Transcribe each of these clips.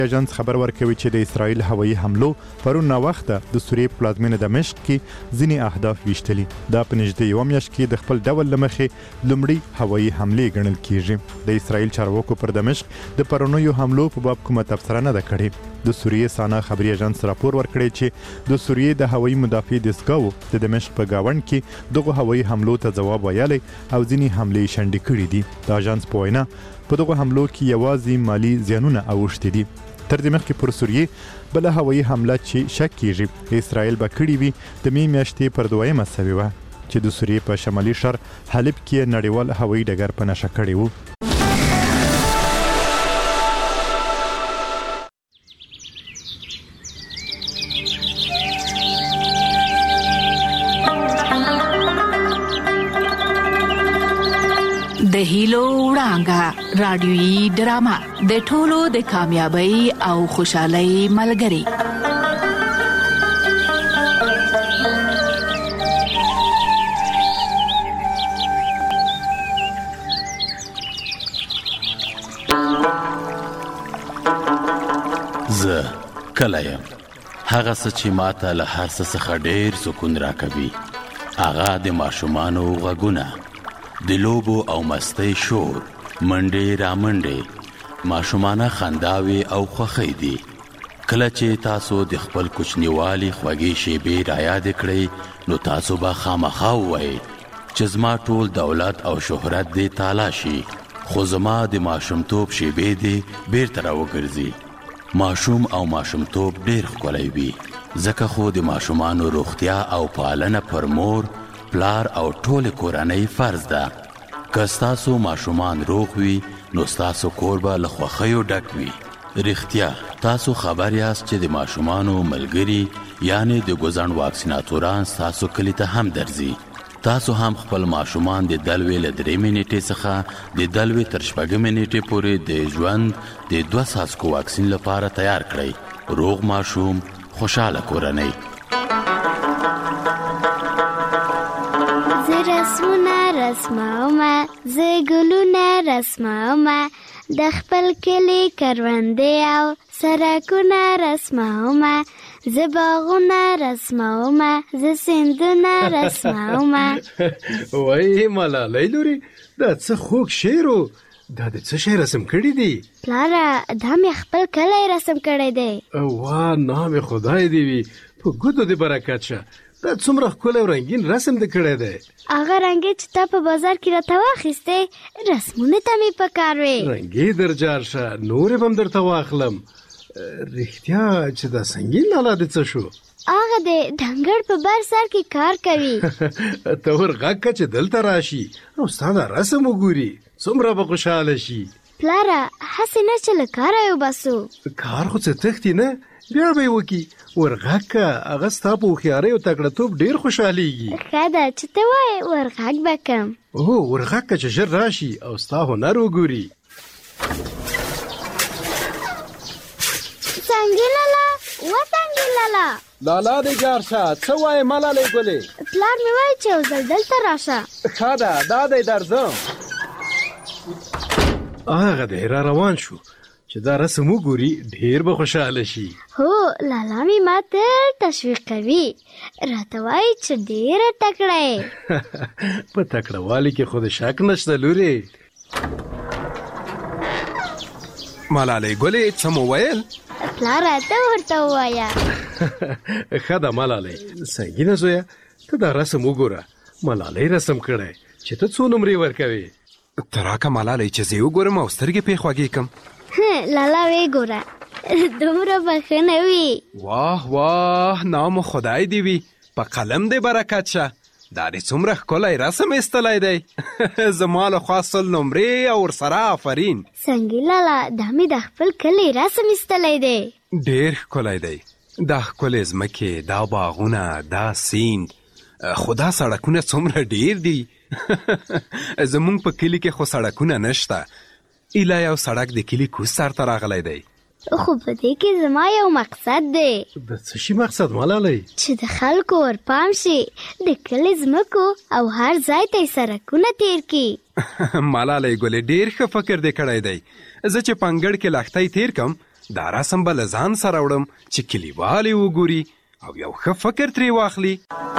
اژانس خبر ورکوي چې د اسرائیل هوایي حملو پرون ناوخته د سوریې پلازمینه دمشق کې ځینې اهداف ویشتلي. دا په نږدې یوه میاشت کې د خپل ډول له مخې لومړی هوایي حملې ګڼل کیږي. د اسرائیل چارواکو پر دمشق د پرونیو حملو په باب کومه تبصره نه ده کړې. د سوریې سانا خبري اژانس راپور ورکړی چې د سوریې د هوایي مدافع دستګاو د دمشق په گاوند کې دغه هوایي حملو ته جواب ویلی او ځینې حملې شنډې کړې دي. د اژانس په وینا په دغه حملو کې یوازې مالی زیانونه اوښتي دي. تر دې مخکې پر سوریې بله هوایي حمله چې شک کیږي اسرائیل به کړې وي د می میاشتې پر 2مه سوې وه چې د سوریې په شمالي شهر حلب کې نړیوال هوایي ډګر په نښه کړی و. د هیلو وړانګه رادیويي ډرامه د ټولو د کامیابی او خوشحالۍ ملګری. زه کله یم هغه څه چې ماته له هر څه څخه ډېر سکون راکوي هغه د ماشومانو غږونه، د لوبو او مستی شور، منډې رامنډې، ماشومانه خنداوي او خوښۍ دي. کله چې تاسو د خپل کوچنیوالي خوږې شیبې رایاد کړئ نو تاسو به خامخا ووایئ چې زما ټول دولت او شهرت دې تالا شي خو زما د ماشومتوب شیبې دې بیرته راوګرځي. ماشوم او ماشومتوب ډېر ښکلی وي ځکه خو د ماشومانو روغتیا او پالنه پر مور پلار او ټول کورنۍ فرض ده. که ستاسو ماشومان روغ وي نو ستاسو کور به له خوښیو ډک وي. رښتیا تاسو خبر یاست چې د ماشومانو ملګري یعنی د ګوزڼ واکسیناتوران ستاسو کلي ته هم درځي. تاسو هم خپل ماشومان د دلوې له 3 نیټې څخه د دلوې تر 6 نیټې پورې د ژوند د 2 څاڅکو واکسین لپاره تیار کړئ. روغ ماشوم، خوشاله کورنۍ. رسمونه رسمومه زه ګلونه رسمومه د خپل کلی کروندې او سړکونه رسمومه زه باغونه رسمومه زه سیندونه رسمومه. وای ملالۍ لورې دا څه خوږ شعر و. دا د څه شی رسم کړي دي؟ پلاره دا مې خپل کلی رسم کړی دی. واه نام خدای دی وي په ګوتو دې برکت شه. دا څومره ښکلی او رنګین رسم دې کړی دی. هغه رنګې چې تا په بازار کې راته واخیستې رسمونه ته مې پکار وې. رنګې درجار شه نورې به هم درته واخلم. رښتیا چې دا سنګین لالا دې څه شو؟ هغه د ډنګر په بر سر کې کار کوي. ته ور غږ که چې دلته راشي او ستا دا رسم وګوري څومره به خوشحاله شي. پلاره هسې نه چې له کاره یې وباسو. کار خو څه تښتي نه بیا به یې وکړي. ورغږ که هغه ستا په هوښیارۍ او تکړهتوب ډېر خوشحالېږي. ښه ده چې ته وایې ورغږ به کم. ورغږ که چې ژر راشي او ستا هنر وګوري. سنګي لالا و سنګي لالا. لالا دې جار شه څه وایې ملالۍ ګلې؟ پلار مې وایي چې یو ځل دلته راشه. ښه ده دا دی درځم. هغه دی را روان شو چې دا رسم وګوري ډېر به خوشحاله شي. هو لالا مې ما تل تشویق کوي راته وایي چې ډېره تکړه یې. په تکړهوالي کې خو د شک نشته لورې. ملالۍ ګلې څه مو ویل؟ پلاره ته ورته ووایه. ښه ده ملالۍ. سنګینه زویه ته دا رسم وګوره. ملالۍ رسم کړی چې ته څو نمرې ورکوې؟ ته راکه ملالۍ چې زه یې وګورم او سترګې پې خوږې کړم. لالا وی ګوره دومره بخښنه وي. واه واه نام خدای دی وي په قلم دې برکت شه. دا دې څومره ښکلی رسم ایستلی دی. زما لخوا 100 نمرې او ورسره آفرین. سنګي لالا دا مې د خپل کلي رسم ایستلی دی. ډېر ښکلی دی. دا ښکلې ځمکې، دا باغونه، دا سیند، خو دا سړکونه څومره ډېر دي. زمونږ په کلي کې خو سړکونه نشته. ایله یو سړک د کلي کوز سر ته راغلی دی. خو په دې کې زما یو مقصد دی. د څه شي مقصد ملالۍ؟ چې د خلکو ورپام شي د کلي ځمکو او هر ځای ته یې سړکونه تیر کړي. ملالۍ ګلې ډېر ښه فکر دې کړی دی. زه چې په انګړ کې لښتۍ تیر کم دا رسم به له ځان سره وړم چې کلیوال یې وګوري او یو ښه فکر ترې واخلي.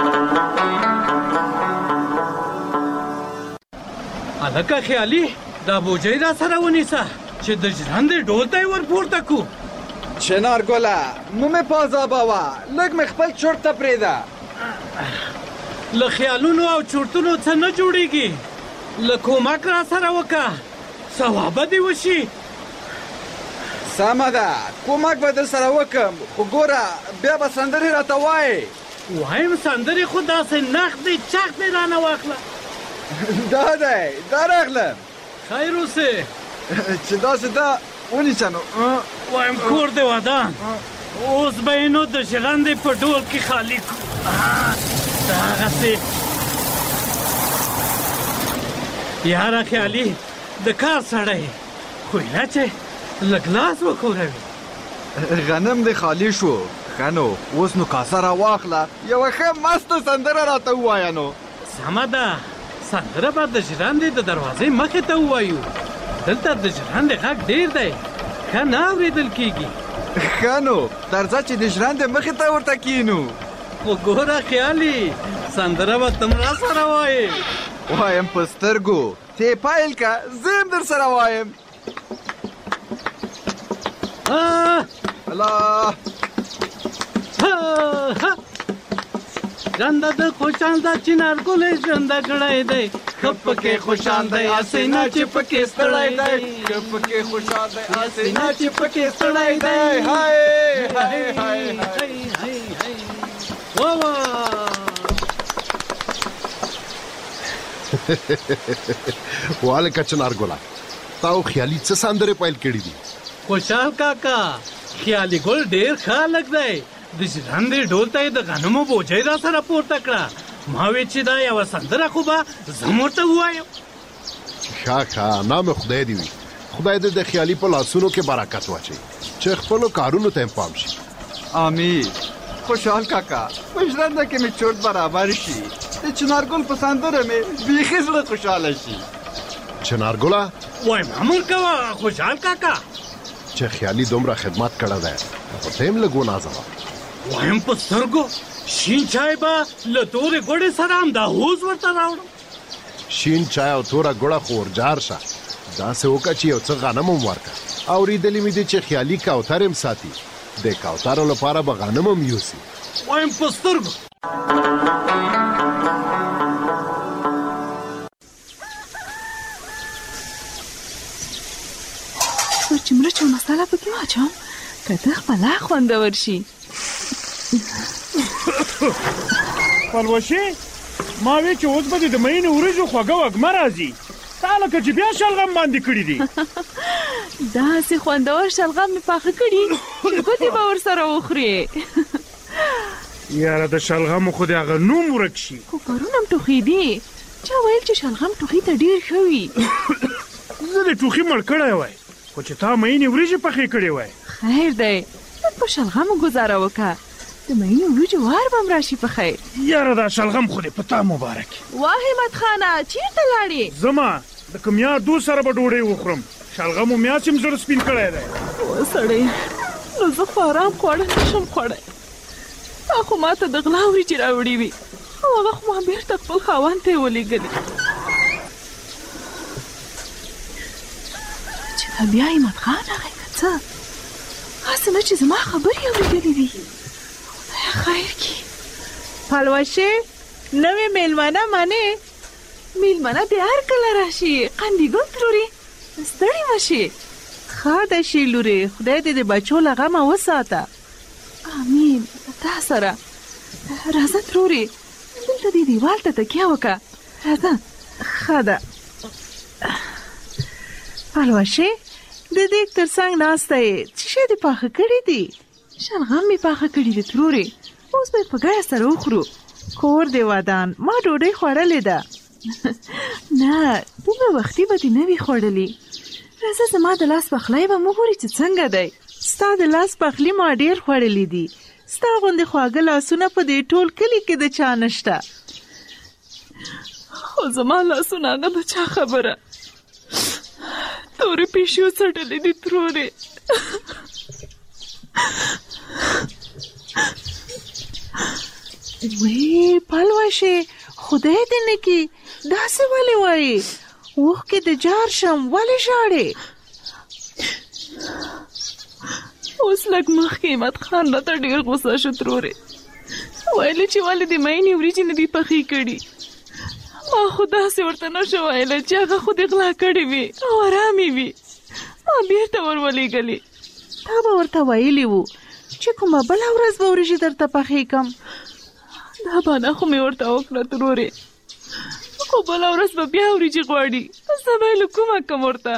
هلکه خیالي دا بوجۍ را سره ونیسه چې د ژرندې ډول ته یې ور پورته کړو. چنارګله مو مې پازابوه، لږ مې خپل چورت ته پرېږده. له خیالونو او چورتونو څه نه جوړېږي، له کومک را سره وکړه، ثوابه دې وشي. سمه ده، کومک به در سره وکړم، خو ګوره بیا به سندرې راته وایې. وایم سندرې خو داسې نخ دی چخ دی رانه واخله. دا دی، دا راغلم. خیر اوسې. چې داسې ده ونیسه نو. وایم کور دې ودان، اوس به یې نو د ژرندې په ډول کې خالي کړو. دغسې یاره خیالي د کار سړی خو ایله چې لږ لاس وښوروي. غنم دې خالي شو، ښه نو اوس نو کاسه را واخله، یوه ښه مسته سندره راته ووایه نو. سمه ده، سندره به د ژرندې د دروازې مخې ته ووایو. دلته د ژرندې غږ ډېر دی، ښه نه اورېدل کېږي. ښه نو درځه چې د ژرندې مخې ته ورته کښېنو. خو ګوره خیالي سندره به تم را سره وایې. وایم په سترګو ته یې پیل که، زه هم در سره وایم. الله ژرنده د خوشحال ده چنارګلې ژرنده کړی دی، ښه پکې خوشحال دی هسې نه چې پکې ستړی دی، ښه پکې خوشحال دی هسې نه چې پکې ستړی دی. هاي هاي هاي هاي واه والکه چنارګله تا او خیالي څه سندرې پیل کړي دي؟ خوشحال کاکا خیالي ګل ډېر ښه هلک دی، د ژرندې ډول ته یې د غنمو بوجۍ را سره پورته کړه. ما وې چې دا یوه سندره خو به زه هم ورته ووایم. ښه نام خدای دې وي، خدای دې د خیالي په لاسونو کې برکت واچوي چې خپلو کارونو ته هم پام شي. امین. خوشحال کاکا په ژرنده کې مې چورت برابر شي، د چنارګل په سندره مې بیخي زړه خوشحاله شي. چنارګله وایم امر کوه خوشحال کاکا چې خیالي دومره خدمت کړی دی، خو ته هم لږ ونازوه. وایم په سترګو شین چای به له تورې ګوړې سره همداهوز ورته راوړم. شین چای او توره ګوړه خو ورجار شه، داسې وکړه چې یو څه غنم هم ورکړه. اورېدلې مې دي چې خیالي کوتر هم ساتي، د کوترو لپاره به غنم هم یوسي. وایم په سترګو. چې مرچ او مساله پکې واچوم که ته خپله خوندور شي. پلوشې ما وی چې اوس به د مینې وریجو خوږه وږمه راځي، تا لکه چې بیا شلغم باندې کړي دي. داسې خوندور شلغم مې پاخه کړي چې ګوتې به ورسره وخورې. یاره د شلغمو خو د هغه نوم ورک شي. خو پرون هم ټوخي دي، چا ویل چې شلغم ټوخي ته ډېر ښه وي. زه د ټوخي مړ کړی وای، خو چې تا مینې وریجې پخې کړې وای. خیر دی، لږ په شلغمو ګزاره وکړه، د مینې وریجو وار به هم راشي په خیر. یاره دا شلغم خو دې په تا مبارک. واه همت خانه چېرته لاړې؟ زما د کوم یار دوست سره به ډوډۍ وخورم، شلغمو میاس هم زړه سپین کړی دی. سړی نو زه خو ارام خواړه نشم خوړی. تا خو ما ته د غلا وریجې راوړې وي او هغه خو ما بېرته خپل خاوند ته یې ولېږلې. چې دا بیا همت خان راغی که څه؟ هسې نه چې زما خبرې اورېدلې وي. خدایه خیر کړي. پلوشې نوې میلمانه منې؟ میلمانه دې هر کله راشي قندي ګل ترورې، ستړې مه شي. ښه ده شي لورې، خدای دې د بچو له غمه وساته. امین. تا سره راځه ترورې، دلته دې دیوال ته تکیه وکړه. راځه. ښه ده. پلوشې د دیګ تر څنګ ناسته یې څه شی دې پاخه کړي دي؟ شلغم مې پاخه کړي دي ترورې، اوس به یې په ګډه سره وخورو. کور دې ودان، ما ډوډۍ خوړلې ده. نه دومره وختي به دې نه وي خوړلې. راځه زما د لاس پخلی به وګورې چې څنګه دی. ستا د لاس پخلي ما ډېر خوړلې دي، ستا غوندې خواږه لاسونه په دې ټول کلي کې د چا نشته. خو زما لاسونه هغه د چا خبره، تورې پیشو څټلې دي ترورې. وی پلوشه خدای دې نه کې داسې ولې وایي اوښکې د جار شم ولې ژاړې اوس لږ مخکې احمد خان راته ډېر غوسه شو ترورې ویلې چې ولې د مینې وریجې نه دي پخې کړي ما خو داسې ورته نشو ویلی چې هغه خو دې غلا کړې وي او ارامې وي ما بېرته ورولېږلې تا به ورته ویلي وو چې کومه بله ورځ به وریجې درته پخې کړم دا بانه خو مې ورته وکړه ترورې خو بله ورځ به بیا وریجې غواړي زه به یې له کومه کړم ورته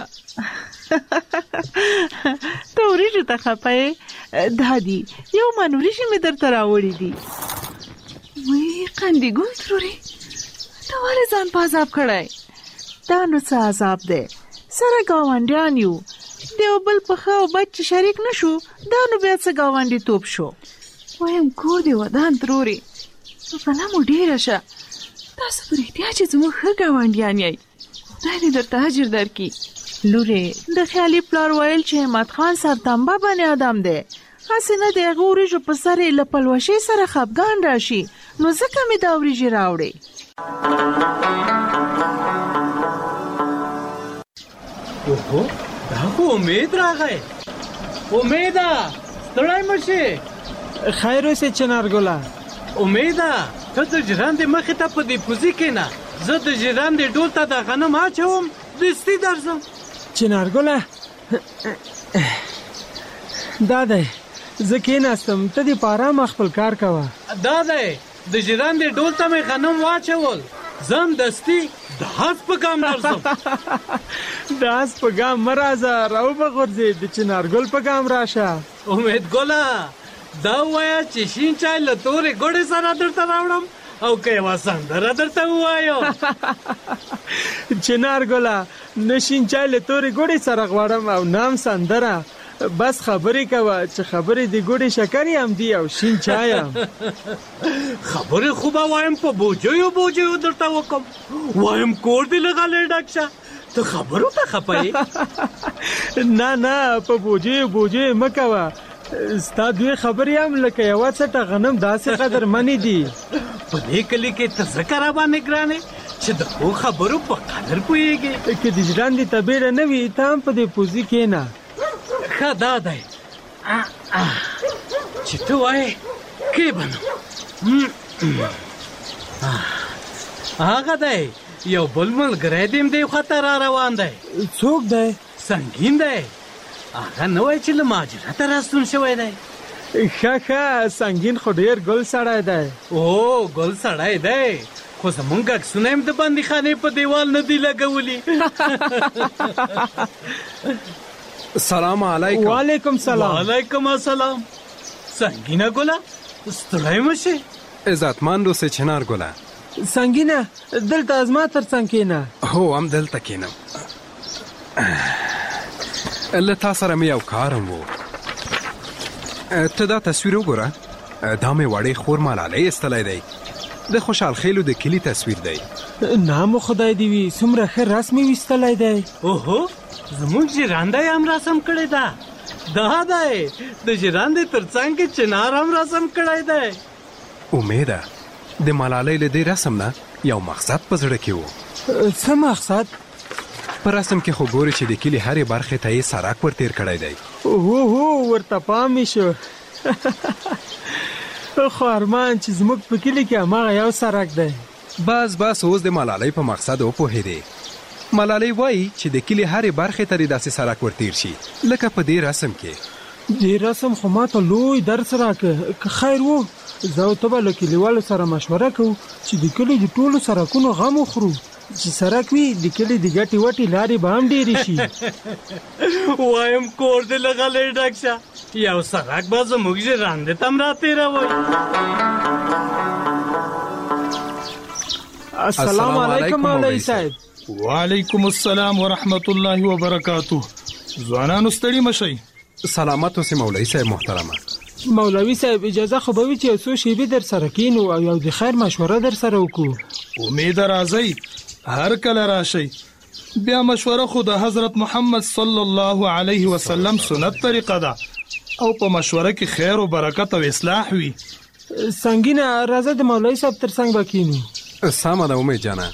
ته وریجو ته خفه یې دا دي یو من وریجې مې درته راوړي دي وی قندي ګل ترورې ته ولې ځان په عذاب کړی دا نو څه عذاب دی سره ګاونډیان یو د یو بل په ښه او بد چې شریک نه شو دا نو بیا څه ګاونډیتوب شو وایم کور دې ودان ترورې بلا مو ډېره شه تاسو په رښتیا چې زموږ ښه ګاونډیان یئ خدای دې درته اجر درکړي لورې د خیالي پلار ویل چې احمد خان سرتنبه بني ادم دی هسې نه د هغه وریجو په سر یې له پلوشۍ سره خفګان راشي نو ځکه مې دا وریجې راوړې اوهو دا خو امید راغی امیده ستړی مه شې خیر اوسې چنارګله امیده ته د ژرندې مخې ته په دې پوزي کښېنه زه د ژرندې ډول ته د غنم اچوم دستي درځم چنارګله دا دی زه کېناستم ته دې په ارامه خپل کار کوه دا دی د ژرندې ډول ته مې غنم واچول زم دستي د هس په ګام درځم د هس په ګام مه راځه راوبه غورځې د چنارګل په ګام راشه امید ګله دا ووایه چې شین چای له تورې ګوړې سره درته راوړم او که یوه سندره درته ووایو چنارګله نه شین چای له تورې ګوړې سره غواړم او نام سندره بس خبرې کوه چې خبرې د ګوډې شکر هم دي او شین چای هم خبرې خو به وایم په بوجیو بوجیو درته وکم وایم کور دې له غلې ډک شه ته خبرو ته خفه یې نه نه په بوجیو بوجیو مه کوه ستا دوی خبرې هم لکه یوه څټه غنم داسې قدرمنې دي په دې کلي کې ته ځکه راباندې ګرانې چې د ښو خبرو په قدر پوهېږې که د ژرندې طبیړه نه وي ته هم په دې پوزي کښېنه ښه دا دی چې ته وایې کې به نو هغه دی یو بل ملګری دې دې خواته را روان دی څوک دی سنګین دی هغه نه وایي چې له مهاجرته راستون شوی دی ښه سنګین خو ډېر ګل سړی دی او ګل سړی دی خو زمونږ عکسونه هم د بندیخانې په دیوال نه دي لګولي سلام علیکم وعلیکم سلام وعلیکم السلام سنگینه ګله ستړی مه شې عزتمند اوسې چنارګله سنګینه دلته زما تر څنګ کښېنه هو هم دلته کښېنم له تا سره مې یو کار هم و ته دا تصویر وګوره دا مې وړې خور ملالۍ ایستلی دی د خوشحال خیلو د کلي تصویر دی نام خدای دې وي څومره ښه رسم یې ویستلی دی اوهو زموږ ژرنده یې هم رسم کړې ده دا دی د ژرندې تر څنګ کې چنار هم رسم کړی دی امیده د ملالۍ له دې رسم نه یو مقصد په زړه کې و څه مقصد په رسم کې خو ګورې چې د کلي هرې برخې ته یې سړک ور تېر کړی دی هو ورته پام مې شو خو ارمان چې زموږ په کلي کې هماغه یو سړک دی بس اوس د ملالۍ په مقصد وپوهېدې ملالۍ وایي چې د کلي هرې برخې ته دې داسې سړک ور تېر شي لکه په دې رسم کې دې رسم خو ماته لوی درس راکړ که خیر و زه او ته به له کلیوالو سره مشوره کوو چې د کلي د ټولو سړکونو غم وخورو چې سړک وي د کلي د ګټې وټې لارې به هم ډېرې شي وایم کور دې له غلې ډک شه یو سړک به زموږ ژرندې ته هم راتېروئ السلام علیکم مولوي صاحب وعلیکم السلام ورحمت الله وبرکاتو ځوانانو ستړي مشئ سلامت اوسې مولوي صاحب محترمه مولوي صاحب اجازه خو به وي چې یو څو شیبې در سره کینو او یو د خیر مشوره در سره وکړو امید راځئ هر کله راشئ بیا مشوره خو د حضرت محمد صلی الله علیه وسلم سنت طریقه ده او په مشوره کې خیر او برکت او اصلاح وي سنگینه راځه د مولوي صاحب تر څنګ به کینو. سمه ده امید جانه.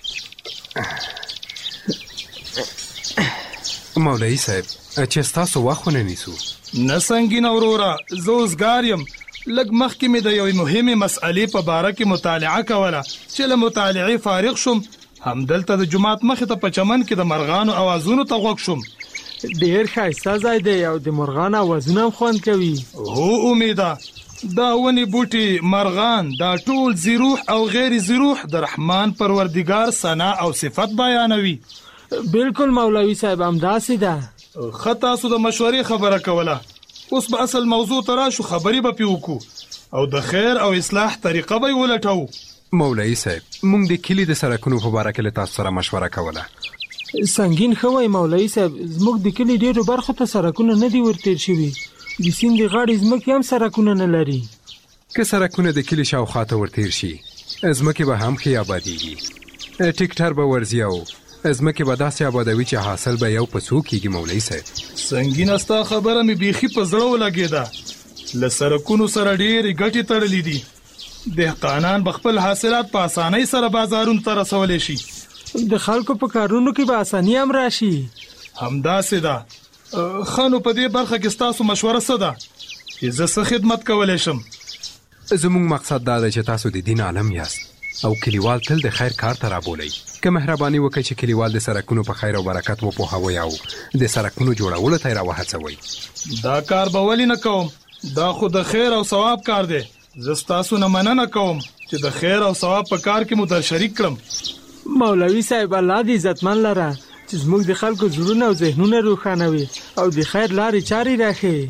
مولوي صاحب چې ستاسو وخت ونه نیسو. نه سنگینه وروره، زه اوسګار یم. لږ مخکې مې د یوې مهمې مسئلې په باره کې مطالعه کوله چې له مطالعې فارغ شوم. همدلته د جومات مخې ته په چمن کې د مرغانو اوازونو ته غوږ شوم. ډېر ښایسته ځای دی او د مرغانو اوازونه هم خوند کوي. هو امیده، دا ونې بوټي، مرغان، دا ټول زیروح او غیر زیروح د رحمان پروردګار ثنا او صفت بیانوي. بالکل مولوي صاحب، همداسې ده. ښه تاسو د مشورې خبره کوله. اوس به اصل موضوع ته راشو، خبرې به پې وکړو او د خیر او اصلاح طریقه به یې ولټوو. مولوي صاحب موږ د کلي د سړکونو په باره کې له تاسو سره مشوره کوله. سنگین ښه وایي مولوي صاحب، زموږ د کلي ډېرو برخو ته سړکونه نه دي ورتېر شوي. د سیند د غاړې ځمکې هم سړکونه نه لري. که سړکونه د کلي شاوخوا ته ورتېر شي ځمکې به هم ښې آبادېږي. ټیکټر به ورځي او ځمکې به داسې آبادوي چې حاصل به یو په څو کېږي. مولوي صاحب سنگینه ستا خبره مې بیخي په زړه ولګېده. له سړکونو سره ډېرې ګټې تړلې دي. دهقانان به خپل حاصلات په اسانۍ سره بازارونو ته رسولی شي. د خلکو په کارونو کې به اساني هم راشي. همداسې ده. ښه نو په دې برخه کې ستاسو مشوره څه ده چې زه څه خدمت کولی شم؟ زموږ مقصد دا دی چې تاسو د دین عالم یاست او کلیوال تل د خیر کار ته رابولئ. که مهرباني وکړئ چې کلیوال د سړکونو په خیر او برکت وپوهوئ او د سړکونو جوړولو ته یې راوهڅوئ. دا کار به ولې نه کوم؟ دا خو د خیر او ثواب کار دی. زه ستاسو نه مننه کوم چې د خیر او ثواب په کار کې مو در شریک کړم. مولوي صاحب الله دې عزتمن لره چې زموږ د خلکو زړونه او ذهنونه روښانوي او د خیر لارې چارې راښیي.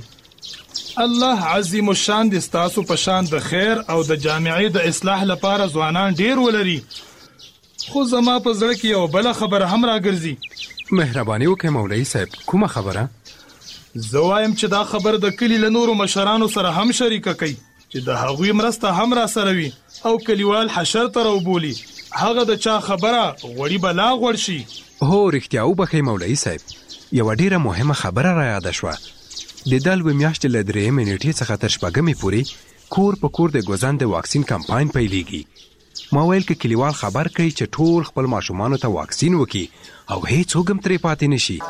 الله عظیم الشان دې ستاسو په شان د خیر او د جامعې د اصلاح لپاره ځوانان ډېر ولري. خو زما په زړه کې یو بله خبره هم راګرځي. مهرباني وکړئ مولوي صاحب، کومه خبره؟ زه وایم چې دا خبر د کلي له نورو مشرانو سره هم شریکه کوي چې د هغوی مرسته هم را سره وي او کلیوال حشر ته راوبولي. هغه د چا خبره غوړي به لا غوړ شي. هو رښتیا وبښئ مولوي صاحب، یوه ډېره مهمه خبره را یاده شوه. د دلوې میاشتې له 3 نیټې څخه تر 6 پورې کور په کور د ګوزن د واکسین کمپاین پیلیږي. ما ویل که کلیوال خبر کړي چې ټول خپل ماشومانو ته واکسین وکړي او هیڅوک هم ترې پاتې نشي.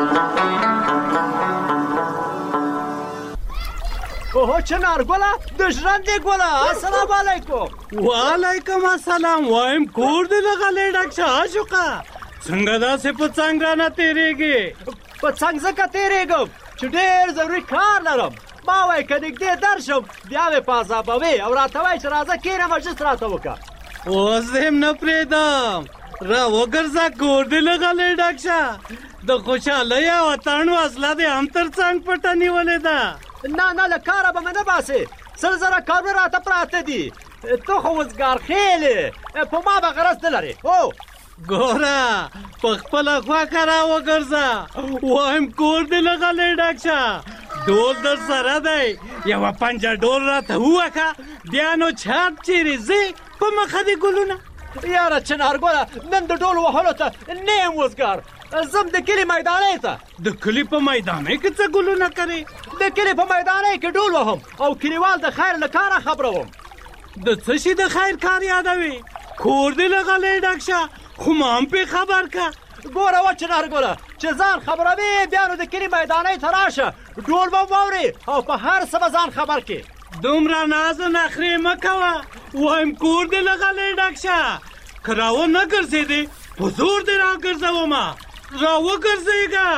اوه چنارګله د ژرندې ګله، السلام علیکم. وعلیکم السلام. وایم کور دې لغلې ډک شه عاشقه، څنګه داسې په څنګ رانه تېرېږې؟ په څنګ ځکه تېرېږم چې ډېر ضروري کار لرم. ما وایي که نږدې درشم بیا مې په عذابوې او راته وایي چې راځه کښېنه مجلس راته وکړه. اوس دې هم نه پرېږدم، را وګرځه کور دې لغلې ډک شه. د خوشحالۍ او اتڼ وسله دې هم تر څنګ پټه نیولې ده. نه له کاره به مې نه باسې، 100,000 کارونه راته پراته دي. ته خو وزګار خېلې، په ما به غرض نه لرې. هو ګوره په خپله خوښه را وګرځه. وایم کور دې لغلې ډک شه، ډول در سره دی. یوه پنجه ډول راته ووهه، بیا نو چاپ چیرې ځې په مخه دې ګلونه. یاره چنارګله نن د ډول وهلو ته نه یم وزګار، زم د کلي میدانۍ ته. د کلي په میدانۍ کې څه ګلونه کوې؟ د کلي په میدانۍ کې ډول وهم او کلیوال د خیر له کاره خبروم. د څه شي د خیر کار یادوي؟ کور دې لغلې ډک شه، خو ما هم پې خبر که. ګوره و چنارګله چې ځان خبروي بیا نو د کلي میدانۍ ته راشه، ډول به واورې او په هر څه به ځان خبر کې. دومره ناز و نخرې مه کوه. وایم کور دې لغلې ډک شه، که راو نه ګرځېدې په زور دې راګرځومه. را وګرځېږه،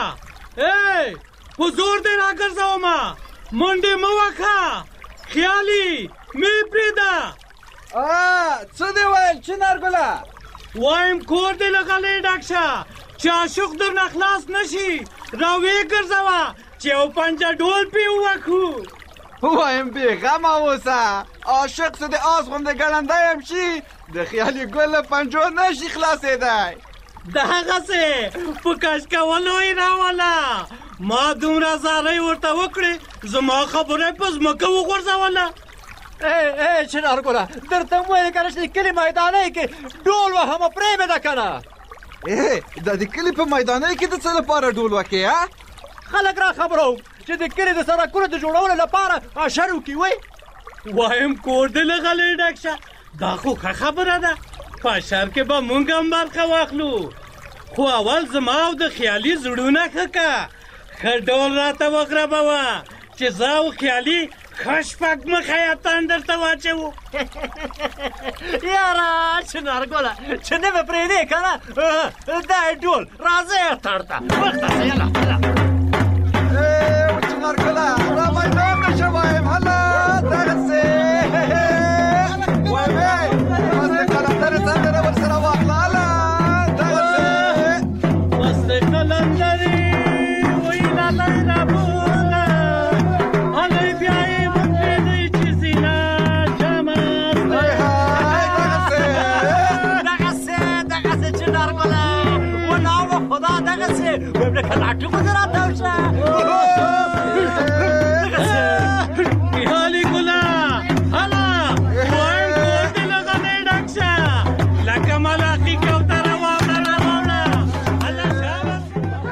په زور دې راګرځومه. منډې مه وکړه، خیالي مې پرېږده. څه دې ویل چنارګله؟ وایم کور دې لغلې ډک شه چې عاشق درنه خلاص نشي. را ویې ګرځوه چې یو پنجه ډول پې ووکړو. وایم بېغمه اوسه، عاشق څه د آس غوندې ګړندی هم شي، د خیالي ګل له پنجو نشي خلاصېدی. دغسې په کش کولو یې راوله. ما دومره زارۍ ورته وکړې، زما خبره یې په ځمکه وغورځوله. چنارګله درته م ویلې که نه چې د کلي میدانۍ کې ډول وهمه پرېږده که نه. دا د کلي په میدانۍ کې د څه لپاره ډول وکې؟ خلک را خبروم چې د کلي د سړکونو د جوړولو لپاره اشر وکړي. وایم کور دې له غلې ډک شه دا خو ښه خبره ده په شر کې به مونږ هم برخه واخلو خو اول زما او د خیالي زړونه ښه که ښه ډول راته وغربوه چې زه او خیالي ښه شپږ مخی اتن درته واچوو یاره چنارګله چې نه به پرېږدې که نه دا یې ډول راځه اتڼ ته مخته شه یله چنارګله را میدان نشه وایم هله دغسې وایم مستې قلندرې سندره ورسره واخله هله دغسې مستې قلندرې وی لالی رابوله هلئ بیا یې مونږ پرېږدئ چې زینه دغسې چنارګله وناوه خدا دغسې وایم لکه لاټو به زه راته وشه خیالي ګله هله وایم کور دې له غلې ډک شه لکه ملاقي کوتره واوړه راواوړه هله شاباس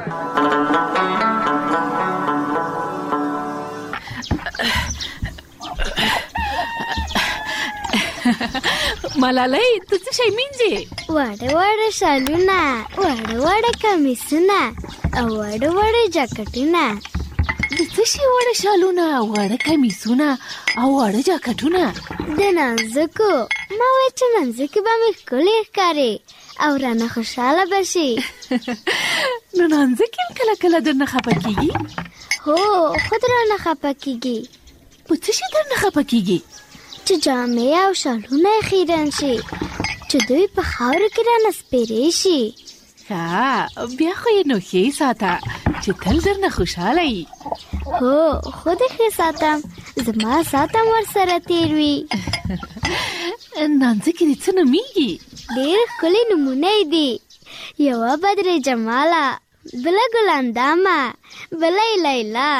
ملالۍ ته څه شی مینځې واړه واړه شالونه واړه واړه کمیسونه او واړه واړه جاکټونه د څه شي واړه شالونه واړه کمیسونه او واړه جاکټونه د نانځکو ما وایي چې نانځکې به مې ښکلې ښکاري او رانه خوشحاله به شي نو نانځکې هم کله کله درنه خفه کېږي هو خود رانه خفه کېږي په څه شي درنه خفه کېږي چې جامې او شالونه یې خیرن شي چې دوی په خاورو کې رانه سپېرې شي ښه بیا خو یې نو ښې ساته چې تل درنه خوشحاله یي هو خود یې ښې ساتم زما ساعت هم ورسره تېر وي نانځکې دې څه نومیږي ډېر ښکلي نومونه یې دي یوه بدر جماله بله ګلاندامه بله یې لیلا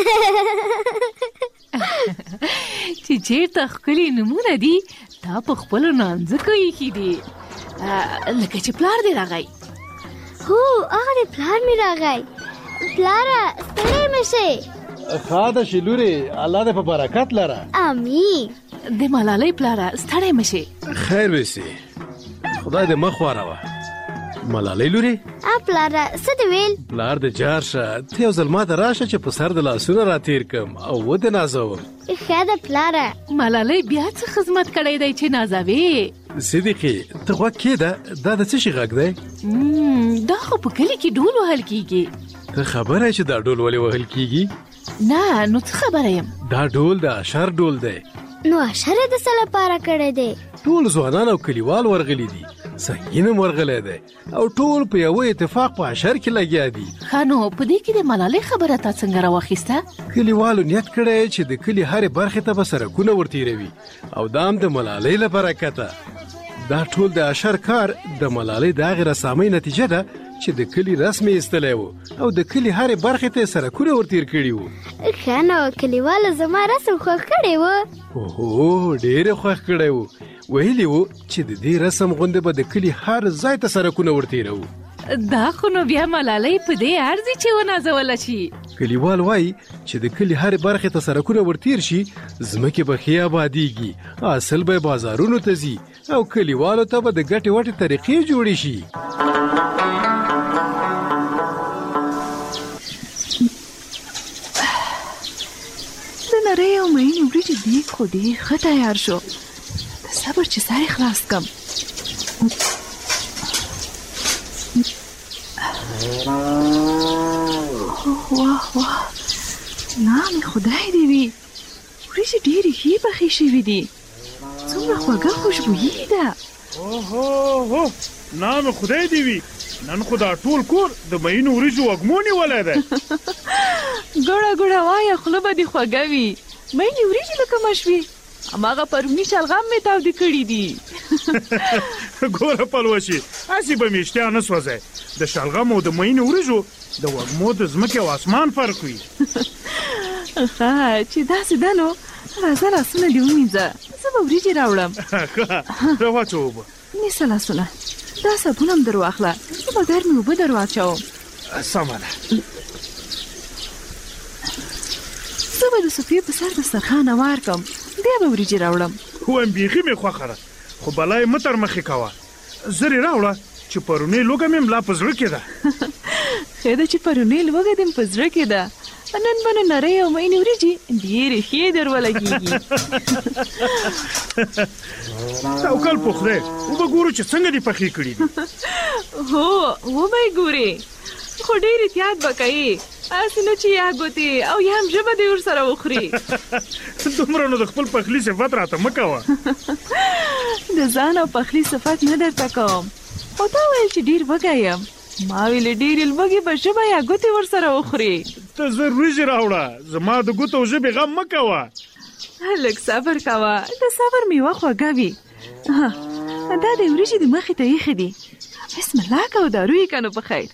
چې چېرته ښکلي نومونه دي دا په خپلو نانځکو ایښي دي لکه چې پلار دې راغی هو هغه دې پلار مې راغی پلاره ستړی مه شئ ښه ده چې لورې الله دې په برکت لره امین د ملالۍ پلاره ستړی مه شې خیر وسې خدای دې مخ واروه ملالۍ لورې پلاره څه دې ویل پلار دې جار شه ته یو ځل ما ته راشه چې په سر د لاسونه راتېر کړم او ودې نازوم ښه ده پلاره ملالۍ بیا څه خدمت کړی دی چې نازوې صدیقې ته غوږ کېده دا د څه شي غږ دی دا خو په کلي کې ډول وهل کېږي ته خبره چې دا ډول ولې وهل کېږي نه نو څه خبره یم دا ډول د اشر ډول دی نو اشر یې د څه لپاره کړی دی ټول ځوانان او کلیوال ورغلي دي سنګین هم ورغلی دی او ټول په یوه اتفاق په اشر کې لګیا دي ښه نو په دې کې د ملالۍ خبره تا څنګه راواخیسته کلیوالو نیت کړی چې د کلي هرې برخې ته به سړکونه ورتېروي او دا هم د ملالۍ له برکته دا ټول د اشر کار د ملالۍ د هغې رسامۍ نتیجه ده چې د کلي رسم یې ایستلی و او د کلي هرې برخې ته یې سړکونه ورتېر کړي وو ښه نو کلیوالو زما رسم خوښ کړی و هو ډېر یې خوښ کړی و ویلي وو چې د دې رسم غوندې به د کلي هر ځای ته سړکونه ورتېروو دا خو نو بیا ملالۍ په دې ارزي چې ونازوله شي کلیوال وایي چې د کلي هرې برخې ته سړکونه ورتېر شي ځمکې به ښې آبادېږي حاصل به یې بازارونو ته ځي او کلیوالو ته به د ګټې وټې طریقې جوړې شي د نرۍ او مینې وریجې دیګ خو ډېر ښه تیار شو د صبر چې سر یې خلاص کړم واه واه نام خدای دې وي وریجې ډېرې ښې پخې شوي دي څومره خوږه خوشبويي ده اوهو نام خدای دې وي نن خو دا ټول کور د مینو وریجو وږمو نیولی دی ګوړه ګوړه وایه خوله به دې خوږه وي مینې وریجې له کومه شوې هماغه پروني شلغم مې تاودې کړي دي ګوره پلوشي هسې به مې اشتیا نه سوځی د شلغم او د مینې وریجو د وږمو د ځمکې او اسمان فرق وي ښه چې داسې ده نو راځه لاسونه دې ومینځه زه به وریجې راوړم ښه راواچوه اوبه نیسه لاسونه دا صابون هم در واخله زه به ګرمې اوبه در واچوم سمه ده زه به د صفیې په سر دسترخوان هوار کړم بیا به وریجې راوړم. وایم بیخي مې خوښه ده، خو بلای مه تر مخې کوه. زر یې راوړه چې پرونۍ لوږه مې ملا په زړه کې ده. ښه ده چې پرونۍ لوږه دې په زړه کې ده. نن به نو نرۍ او مینې وریجې ډېرې ښې در ولګېږي. توکل په خدای، وبه ګورو چې څنګه دې پخې کړي دي. هو وبه یې ګورې، خو ډېر احتیاط به کوې، هسې نه چې یا ګوتې او یا هم ژبه دې ورسره وخوري. دومره نو د خپل پخلي صفت راته مه کوه. د ځان او پخلي صفت نه درته کوم، خو تا ویل چې ډېر وږی یم. ما ویلې ډېرې لوږې به ژبه یا ګوتې ورسره وخوري. ته زر وریجې راوړه، زما د ګوتو او ژبې غم مه کوه. لږ صبر کوه، د صبر میوه خوږه وي. دا د وریجې د مخې ته ایښې دي. بسم الله کوه، دارو یې که نو په خیر.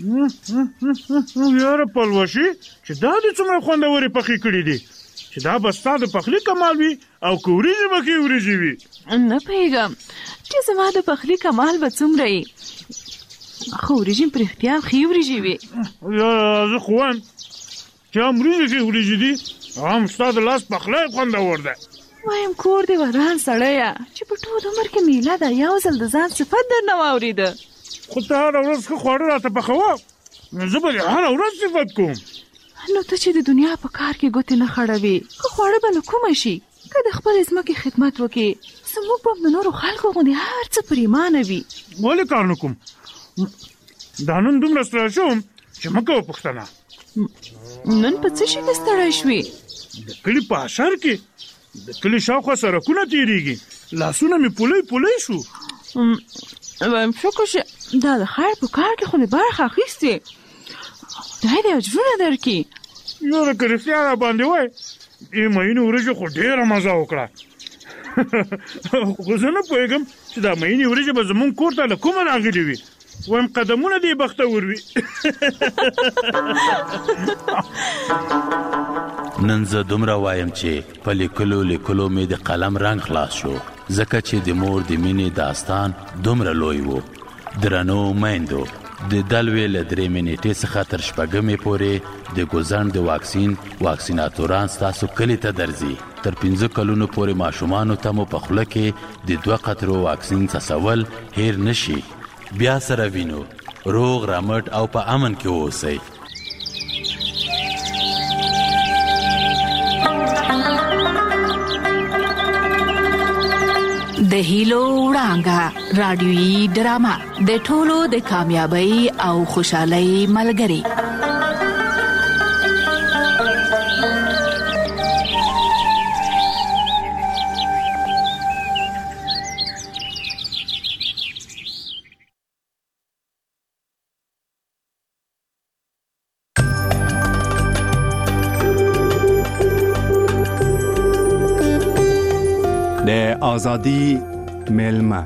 یاره پلوشي، چې دا دې څومره خوندورې پخې کړي دي، چې دا به ستا د پخلي کمال وي او که وریجې به کې وریجې وي. نه پوهېږم چې زما د پخلي کمال به څومره وي، خو وریجې په رښتیا ښې وریجې وي. زه خو وایم چې هم وریجې ښې وریجې دي، هم ستا د لاس پخلی خوندور ده. وایم کور دې وران سړیه، چې په ټول عمر کې میله ده یو ځل د ځان صفت در نه واورېده. خو ته هره ورځ ښه خواړه راته پخوه، زه به دې هره ورځ صفت کوم. نو ته چې د دنیا په کار کې ګوتې نه خړوې، ښه خواړه به له کومه شي؟ که د خپلې ځمکې خدمت وکړې، زموږ به د نورو خلکو غوندې هر څه پر ایمانه وي. ولې کار نه کوم؟ دا نن دومره ستړی شوم چې مه کوه پوښتنه. نن په څه شي کې ستړی شوې؟ د کلي په اشر کې د کلي شاوخوا سړکونه تېرېږي، لاسونه مې پولۍ پولۍ شو. وایم شکر چې دا د خیر په کار کې خو دې برخه اخیستې، خدای دې اجرونه درکړي. یاره که رښتیا را باندې وای، دې مینې وریجې خو ډېره مزه وکړه. خو زه نه پوهېږم چې دا مینې وریجې به زمونږ کور ته له کومه راغلي وي. وایم قدمونه دې بختور وي. نن زه دومره وایم چې په لیکلو مې د قلم رنګ خلاص شو، ځکه چې د مور د مینې داستان دومره لوی و. درنو میندو، د دلوې له 3 نیټې څخه تر 6 پورې د ګوزڼ د واکسیناتوران ستاسو کلي ته درځي. تر 5 کلونو پورې ماشومانو ته مو په خوله کې د 2 قطرو واکسین څڅول هیر نشي. بیا سره وینو، روغ رامټ او په امن کې اوسئ. د هیلو وړانګه رادیویي ډرامه د ټولو د کامیابی او خوشحالۍ ملګری. د آزادی میلمه.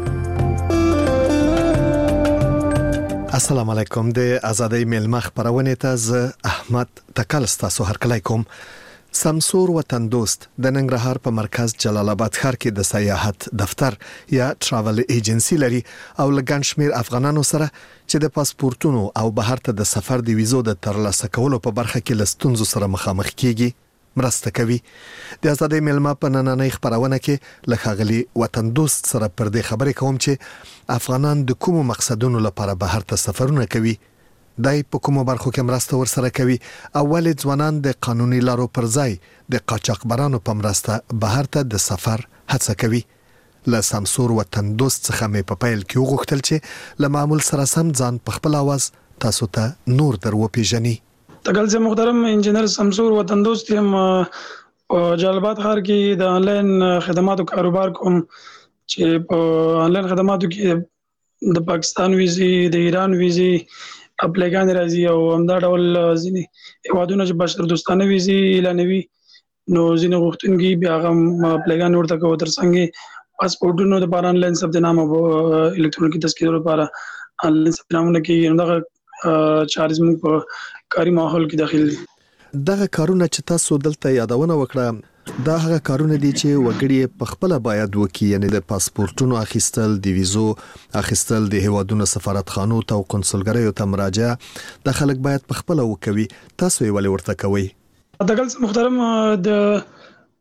السلام علیکم. د آزادی میلمه خبرونه ته ز احمد تکل ستاسو هرکلی کوم. سمسور وطن دوست د ننګرهار په مرکز جلال آباد ښار کې د سیاحت دفتر یا ټراول ایجنسی لري او لګن شمیر افغانانو سره چې د پاسپورتونو او بهر ته د سفر د ویزو د ترلاسه کولو په برخه کې لستونزو سره مخامخ کیږي، مرسته کوي. د آزادۍ میلمه په نننۍ خبرونه کې لخغلی وطن دوست سره پر دې خبرې کوم چې افغانان د کومو مقصدونو لپاره بهر ته سفرونه کوي، دای په کومو برخو کې مرسته ورسره کوي، اول ځوانان د قانوني لارو پر ځای د قاچاقبرانو په مرسته بهر ته د سفر هڅه کوي. له سمسور وطن دوست څخه مې په پیل کې وغوښتل چې له معمول سره سم ځان په خپل आवाज تاسو ته نور درو پیژني. تکل سے محترم انجینر سمسور وطن دوست هم جلال آباد ښار کې د آنلاین خدماتو کاروبار کوم چې په آنلاین خدماتو کې د پاکستان ویزي، د ایران ویزي اپلیکان راځي او همدا ډول ځینې هیوادونه چې بشر دوستانه ویزي اعلانوي، نو ځینې غوښتونکي بیا هغه اپلیکان ورته کوي. ترڅنګ پاسپورټونو لپاره آنلاین ثبت نام او الکترونیکي تذکرو لپاره آنلاین ثبت نامونه کوي. دغه چارج موږ په کاري ماحول کې داخل دي. دغه کارونه چې تاسو دلته یادونه وکړه، دا هغه کارونه دي چې وګړي په خپل باید وکړي، یعنی د پاسپورتونو اخیستل، د ویزو اخیستل، د هیوادونو سفارتخانو ته او کنسولګریو ته مراجعه د خلک باید په خپل وکوي. تاسو یې ولې ورته کوي؟ دغه محترم د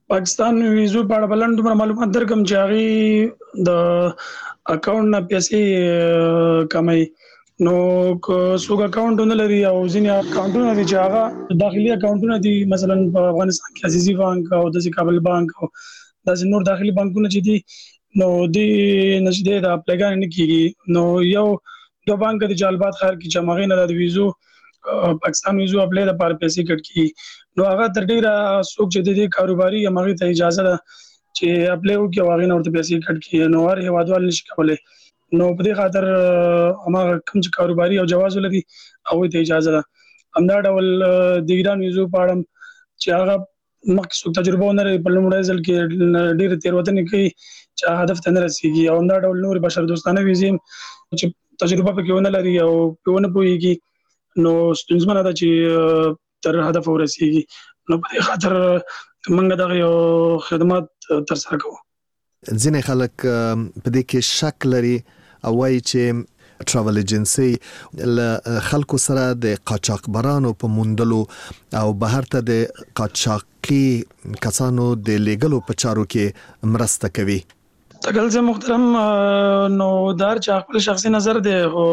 پاکستان ویزو په اړه بلند دومره معلومات درکم چې هغه د اکاونټ نه پیسې کمای نو کو څوک اکاونټ نه لري او ځینې اکاونټونه دي چې هغه داخلي اکاونټونه دي مثلا په افغانستان کې عزیزي بانک او د کابل بانک او د نور داخلي بانکونه چې دي نو د نشده د اپلایګان نه کیږي نو یو بانک د جلال ښار کې چې مغې نه د ویزو پاکستان ویزو اپلای لپاره پیسې کټ کی نو هغه تر ډیره څوک چې د کاروباري مغې ته اجازه ده چې اپلای وکړي واغې نور ته پیسې کټ کی نو هر هوادوال نشي کولای نو په دې خاطر هغه کوم چې کاروباري او جواز ولري او ته اجازه ده همدا ډول د ایران ویزو په اړه چې هغه مخکې څوک تجربه نه لري په لومړي ځل کې ډیره تیروتنې کوي چې هدف ته نه رسیږي او همدا ډول نور بشر دوستانه ویزې چې تجربه پکې ونه لري او په ونه پوهیږي نو ستونزمنه ده چې تر هدف ورسیږي نو په دې خاطر موږ دغه یو خدمات تر سره کوو. ځینې خلک په دې کې شک لري او وایي چې ټراول ایجنسی له خلکو سره د قاچاقبرانو په موندلو او بهر ته د قاچاقي کسانو د لیګلو په چارو کې مرسته کوي. تګل زه محترم نو دار چې خپل شخصي نظر دی او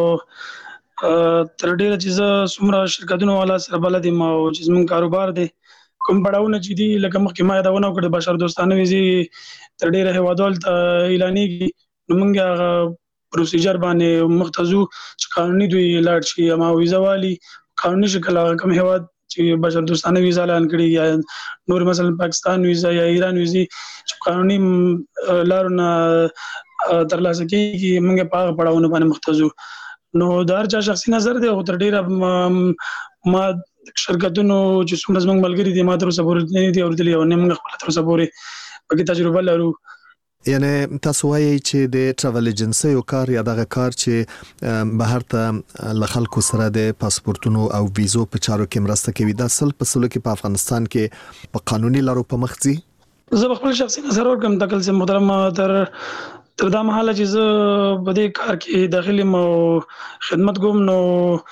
تر ډیره چې څومره شرکتونو والا سره بلد ما او چې زموږ کاروبار دی کوم پړاوونه چې دي لکه مخکې ما دا ونه کړ بشر دوستانه ویزې تر ډیره هوادول ته اعلانېږي نو موږ هغه پروسیجر باندې مختزو چې قانوني دوی لاړ شي اما ویزا والی قانوني شکل کوم هواد چې بشر دوستانه ویزا اعلان کړي یا نور مثلا پاکستان ویزا یا ایران ویزا چې قانوني لارونه ترلاسه کیږي موږ په هغه پړاوونه باندې مختزو نو دار چا شخصي نظر دی او تر ډیره ما شرکتونو چې څومره زموږ ملګری دي ما تر اوسه پورې دي اوریدلي او نه موږ خپل تر اوسه پورې پکې تجربه لرو. یعنی تاسو وایي چې د ټراول ایجنسی یو کار یا دغه کار چې بهر ته له خلکو سره د پاسپورتونو او ویزو په چارو کې مرسته کوي دا سل په سلو کې په افغانستان کې په قانوني لارو په مخ ځي. زه خپل شخصي نظر ورکوم تکل سم محترم تر دا مهاله چې زه په دې کار کې داخلي مو خدمت کوم نو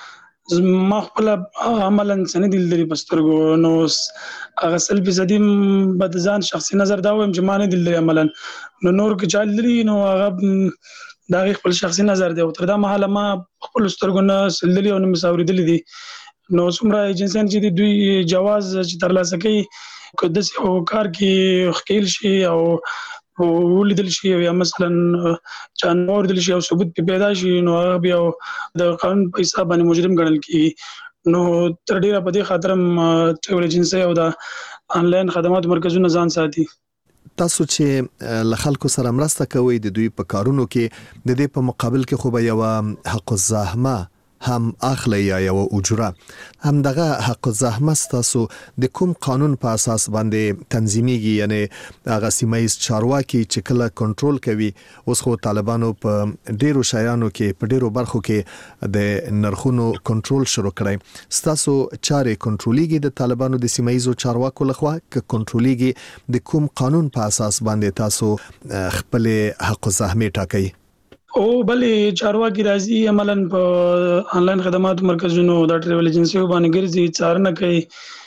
ما خپل عملاً سند دل پسترګو نو هغه 100% بد ځان شخصي نظر دا وایم چې ما نه دل عملاً نو نور کې چال لري نو هغه دا خپل شخصي نظر دی او تر دا مهاله ما خپل سترګو نه سللي او مساوریدل دي نو څومره ایجنسیان چې دوی جواز چې ترلاسه کوي کله چې او کار کې خیل شي او ولیدل شي یا مثلا چانور دل شي او ثبوت پیدا شي نو بیا د قانون په حساب باندې مجرم ګڼل کیږي نو تر ډیره په دې خاطر ټریول ایجنسی او د انلاین خدمات مرکزونه ځان ساتي. تاسو چې له خلکو سره مرسته کوئ د دوی په کارونو کې د دې په مقابل کې خو به یو حق الزحمه هم اخلي یا یو اجره هم دغه حق الزحمه تاسو د کوم قانون په اساس باندې تنظیميږي یعنی هغه سیمایي چارواکي چې کله کنټرول کوي اوس خو طالبانو په ډیرو شایانو کې په ډیرو برخو کې د نرخونو کنټرول شروع کړی تاسو چارې کنټروليږي د طالبانو د سیمایي چارواکو لخوا ک کنټروليږي د کوم قانون په اساس باندې تاسو خپل حق الزحمه ټاکئ او بلې چارواکي راځي عملاً په انلاین خدمات مرکزونو د ټریول ایجنسیو باندې ګرځي څارنه کوي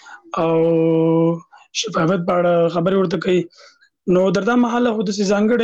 او شفافیت په اړه خبرې ورته کوي نو درته مهاله خو د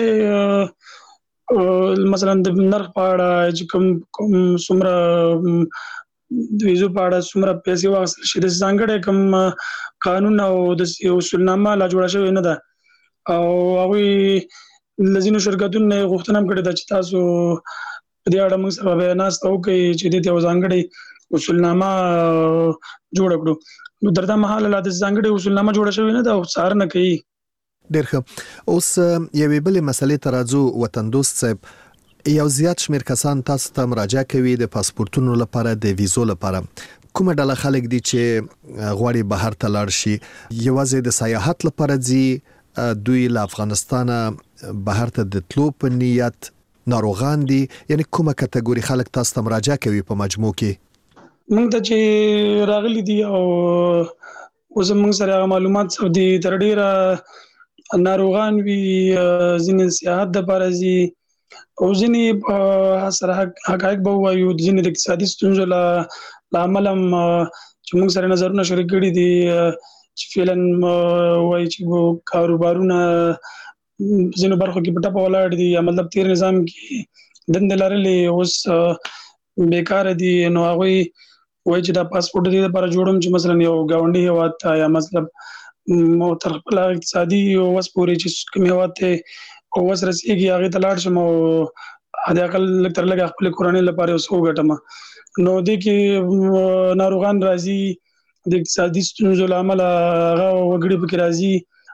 ځانګړې مثلا د نرخ په اړه چې کوم څومره د ویزو په اړه څومره پیسې واخیستل شي د ځانګړې کوم قانون او د اصولنامه لا جوړه شوې نه ده او هغه لزینو شرکتونو غوښتنه کړې ده چې تاسو په دې اړه موږ سره بیانات وکړئ چې د دې ځانګړي اصولنامه جوړ کړو نو درته مهاله لا د ځانګړي اصولنامه جوړه شوې نه ده او څارنه کوي. ډېر ښه اوس یوې بلې مسلې ته راځو وطن دوست صاحب یو زیات شمیر کسان تاسو ته مراجعه کوي د پاسپورتونو لپاره د ویزو لپاره کومه ډله خلک دي چې غواړي بهر ته لاړ شي یوازې د سیاحت لپاره ځي دوی له افغانستان بهر ته د تلو په نیت ناروغان دي یعنی کومه کټګوري خلک تاسو ته مراجعه کوي په مجموع کې موږ ته چې راغلي دي او اوس موږ سره معلومات سو دي تر ډیره ناروغان وی ځینې سیاحت د پارځي او ځینې سره حقایق به وایو ځینې د اقتصادي ستونزو له عمل چې موږ سره نظرونه شریک کړي دي چې فعلا وایي چې کاروبارونه ځینو برخو کې په ټپه ولاړ دي یا مطلب تیر نظام کې دندې لرلې اوس بیکار دي نو هغوی وایي چې دا پاسپورټ دې لپاره جوړم چې مثلا یو ګاونډي هیواد ته یا مطلب تر خپل اقتصادي وس پورې چې کوم هیواد ته وس رسېږي هغې ته لاړ شم او حد اقل لږ تر لږه خپلې کورنۍ لپاره یو څه وګټم نو دې کې ناروغان راځي د اقتصادي ستونزو له امله هغه وګړي پکې راځي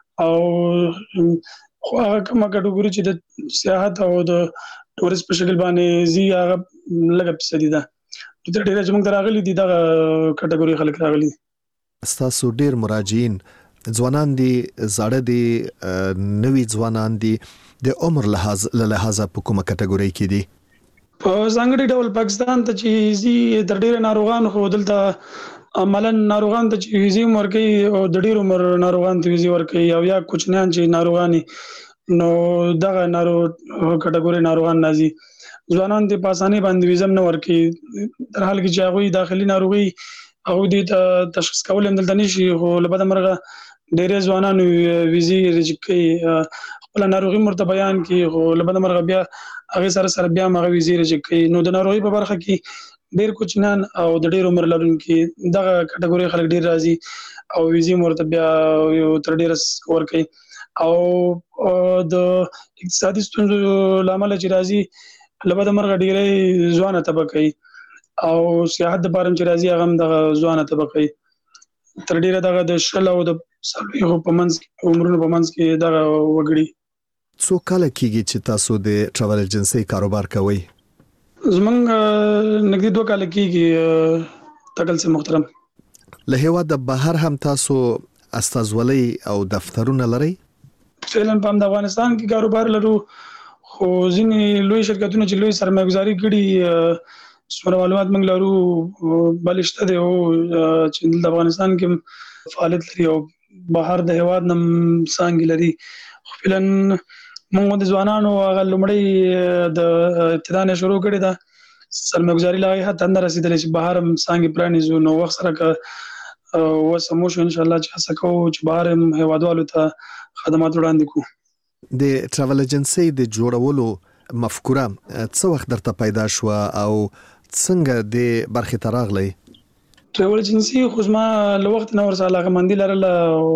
او خو هغه کومه کټګوري چې د سیاحت او د ټوریست په شکل باندې زی هغه لږه فیصدي ده د ډېر زموږ راغلي دي دا کټګوري خلک راغلي تاسو ډېر مراجعین ځوانان دي زاړه دي نوي ځوانان دي د عمر لحاظ په کومه کټګوري کې دي په ځانګړي ډول پاکستان ته چې زی د ډېر ناروغان خو دلته عملاً ناروغان ته چې ویزې ورکوي او د ډېر عمر ناروغان ته ویزې ورکوي او یا کوچنیان چې ناروغان نو دغه کټګوري ناروغان نازي ځوانان ته په اسانۍ باندې ویزه نه ورکوي در حال کې چې هغوی داخلي ناروغي هغوی دې تشخیص کول هم دلته نشي خو له بده مرغه ډېرې ځوانان ویزې ریجیکټ کوي خپل ناروغي مرته بیان کوي خو له بده مرغه بیا هغې سره بیا هم هغه ویزې ریجیکټ کوي نو د ناروغي په برخه کې ډېر کوچنیان او د ډېر عمر لرونکي دغه کټګوري خلک ډېر راځي او ویزې مرته بیا یو تر ډېره ورکوي او د اقتصادي ستونزو له امله چې راځي له بده مرغه ډېری ځوانه طبقه او سیاحت دپاره هم چې راځي هغه هم دغه ځوانه طبقه تر ډېره دغه د 60 او د 40 په منځ عمرونو په منځ کې دغه وګړي څو کاله کېږي چې تاسو د ټراول ایجنسۍ کاروبار کوئ زمونږ نږدې 2 کاله کېږي تکل سے محترم له هېواده بهر هم تاسو استازولۍ او دفترونه لرئ فعلا په افغانستان کې کاروبار لرو خو ځینې لوی شرکتونه چې لوی سرمایه‌ګذاري کړي څومره معلومات موږ لرو بلشته دی او چې د افغانستان کې فعالیت لري او بهر د هېواد نه څانګې لري خو فعلا موږ د ځوانانو هغه لومړی د ابتدا نه شروع کړې ده سرمایه‌ګذاري لایحه ته نه رسېدلې چې بهر هم څانګې پرانیزو نو وخت سره که وسمو شو انشاءالله چې هڅه کوو چې بهر هم هېوادوالو ته خدمات وړاندې کړو د ټراول ایجنسۍ د جوړولو مفکوره څه وخت درته پیدا شوه او څنګه د برخې ته راغلی ټراول ایجنسۍ خو زما له وخت نه ورسره علاقه‌مندي لرله او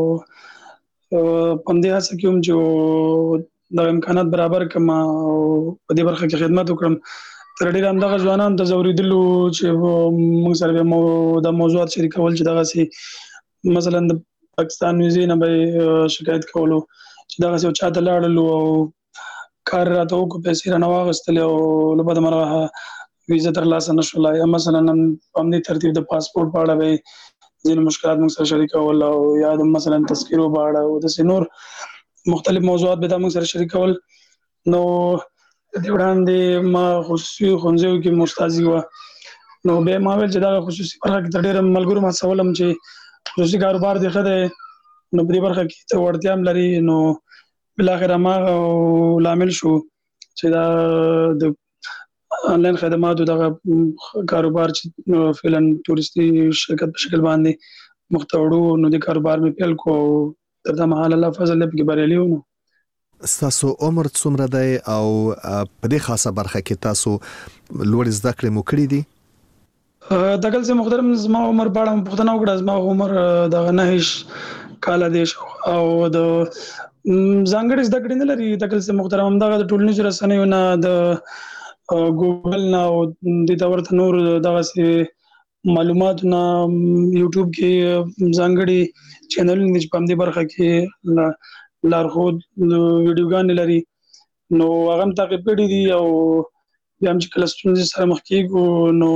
په همدې هڅه کې هم چې د امکانات برابر کړم او په دې برخه کې خدمت وکړم تر ډېره همدغه ځوانانو ته ضرورېدلو چې موږ سره د موضوعات شریکول چې دغسې مثلا د پاکستان ویزې نه به شکایت کولو چې دغسې یو چا ته لاړلو او کار راته وکړو پیسې رانه واخیستلې او له بده مرغه ویزه ترلاسه نه شوله یا مثلا په همدې ترتیب د پاسپورټ په اړه به ځینې مشکلات موږ سره شریکول او یا د مثلا تذکیرو په اړه او داسې نور مختلف موضوعات به دا موږ سره شریکول نو د دې وړاندې ما خصوصي ښوونځیو کې مستاذي وه نو بیا ما ویل چې دغه خصوصي برخه کې تر ډېره ملګرو ما هڅولم چې خصوصي کاروبار دې ښه دی نو په دې برخه کې څه وړتیا هم لري نو بالاخره هماغه لامل شو چې دا د آنلاین خدماتو دغه کاروبار چې فعلا تورستي شرکت په شکل باندې مخ ته وړو نو د کاروبار مې پیل کړو تر دا مهال الله فضل دې پکې بریالي وو ستاسو عمر څومره دی او په دې خاصه برخه کې تاسو لوړ زده کړې مو کړې دي دغه څه محترم زما عمر په اړه پوښتنه وکړه زما عمر د 9 کال دی او د ځانګړي زده کړې نه لري دغه څه محترم دغه د ټولنیزو رسنیو نه د ګوګل نه او د تورته نور دغه څه معلومات نه یوټیوب کې ځانګړي چینلونه چې په دې برخه کې لارښود ویډیوګانې لري نو هغه هم تعقیب کړي دي او بیا هم چې کله ستونزې سره مخ کېږو نو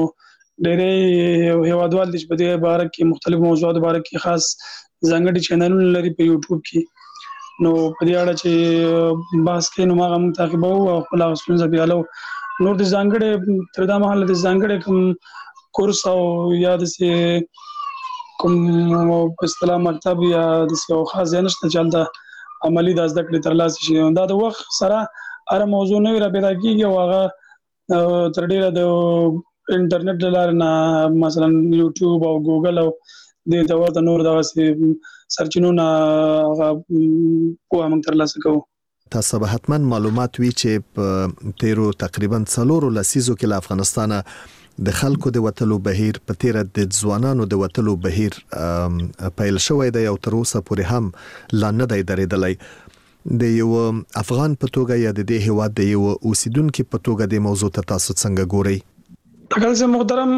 ډېری هېوادوال دي چې په دې باره کې مختلف موضوعاتو باره کې خاص ځانګړي چینلونه لري په یوټیوب کې نو په دې اړه چې بحث کوي نو ما هم تعقیبوو او خپل هغه ستونزه بیا حلوو نور د ځانګړي تر دا مهاله د ځانګړي کوم کورس او یا داسې کوم په اصطلاح مکتب یا داسې خاص ځای نشته چې هلته عملي دا زده کړې ترلاسه شي دا د وخت سره هره موضوع نوې را پیدا کېږي او هغه تر ډېره د انټرنیټ له لارې نه مثلا یوټیوب او ګوګل او دې ته ورته نور دغسې سرچینو نه په موږ ترلاسه کوو. تاسو به حتما معلومات وی چې په تیرو تقریبا 4 لسیزو کې له افغانستانه د خلکو د وټلو بهیر په تیر د ځوانانو د وټلو بهیر پیل شوی دی او تر اوسه پورې هم لا نه دی درېدلی. د یو افغان په توګه یا د دې هیواد د یو اوسیدونکو په توګه د موضوع ته تاسو څنګه ګورئ؟ تکل سه محترم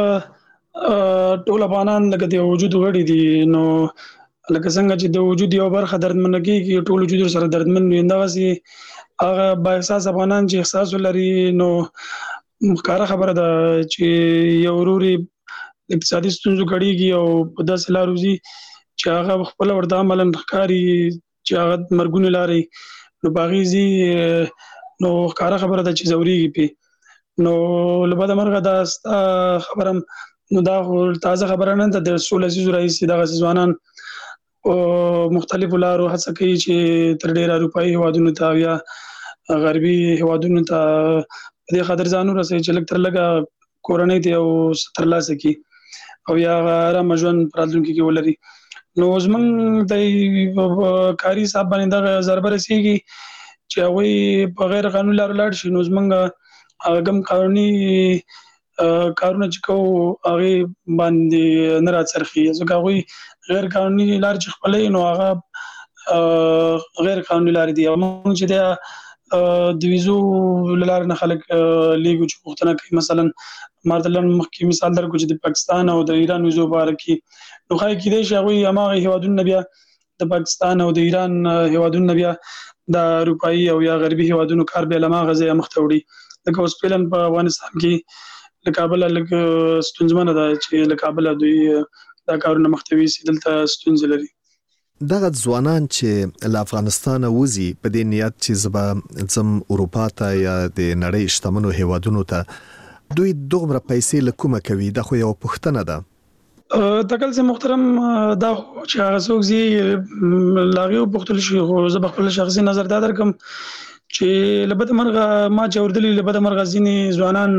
ټول افغانان لکه د وجود غړي دي، نو لکه څنګه چې د وجود یو برخه دردمن کیږي ټول وجود سره دردمن وي، دا سي هغه با احساس افغانان چې احساس لري نو مخکاره خبره ده چې یو وروري اقتصادي ستونزو کړيږي او په داسې لارو زی چې هغه خپل ورته عملاً ښکاری چې هغه مرګونه لاري نو باغیزي نو مخکاره خبره ده چې زوريږي پی نو لبدا مرغه دا خبرم نو دا تازه خبره نه ده د 16 لسیزو رئیس دغه ځوانان او مختلفو لارو هڅه کوي چې تر ډیره اروپאי هوادونو ته یا غربي هوادونو ته د خاطر ځانو رسي چې لکه تر لګه کورنۍ ته او سترلاسه کی او یا آرام ژوند پراتونکو کې ولري. نو زمونږ د کاری صاحب باندې د ضربه رسیږي چې هغه په غیر قانوني لارو لاړ شي. نو زمونږ هغه قانوني کارونه چې کوو هغه باندې نه راڅرخي، ځکه هغه غیر قانوني لار چې خپلې نو هغه غیر قانوني لار دي. موږ چې د ویزو لار نه خلک لیګو چې پوښتنه کوي، مثلا مارتلن مخکې مثال درکو چې د پاکستان او د ایران ویزو بارکی نو خای کې دي چې هغه هغه هیوادونو بیا د پاکستان او د ایران هیوادونو بیا د اروپאי او یا غربي هیوادونو کار به لمه غزه مختوړي. لکه اوس پلان په افغانستان کې له کابل له ستونزمنه ده چې له کابل دوی دا کارونه مختوي سي دلته ستونزې لري. دغه ځوانان چې له افغانستان وځي په دې نیت چې زبا زم اروپا ته یا د نړۍ شتمنو هیوادونو ته دوی دومره پیسې لکومه کوي، دا خو یو پوښتنه ده. تکل سه محترم دا چې هغه څوک زی لاغي پوښتل شي خو زه خپل شخصي نظر دا درکم چې لبد مرغه ما جوړدلی لبد مرغه زینی ځوانان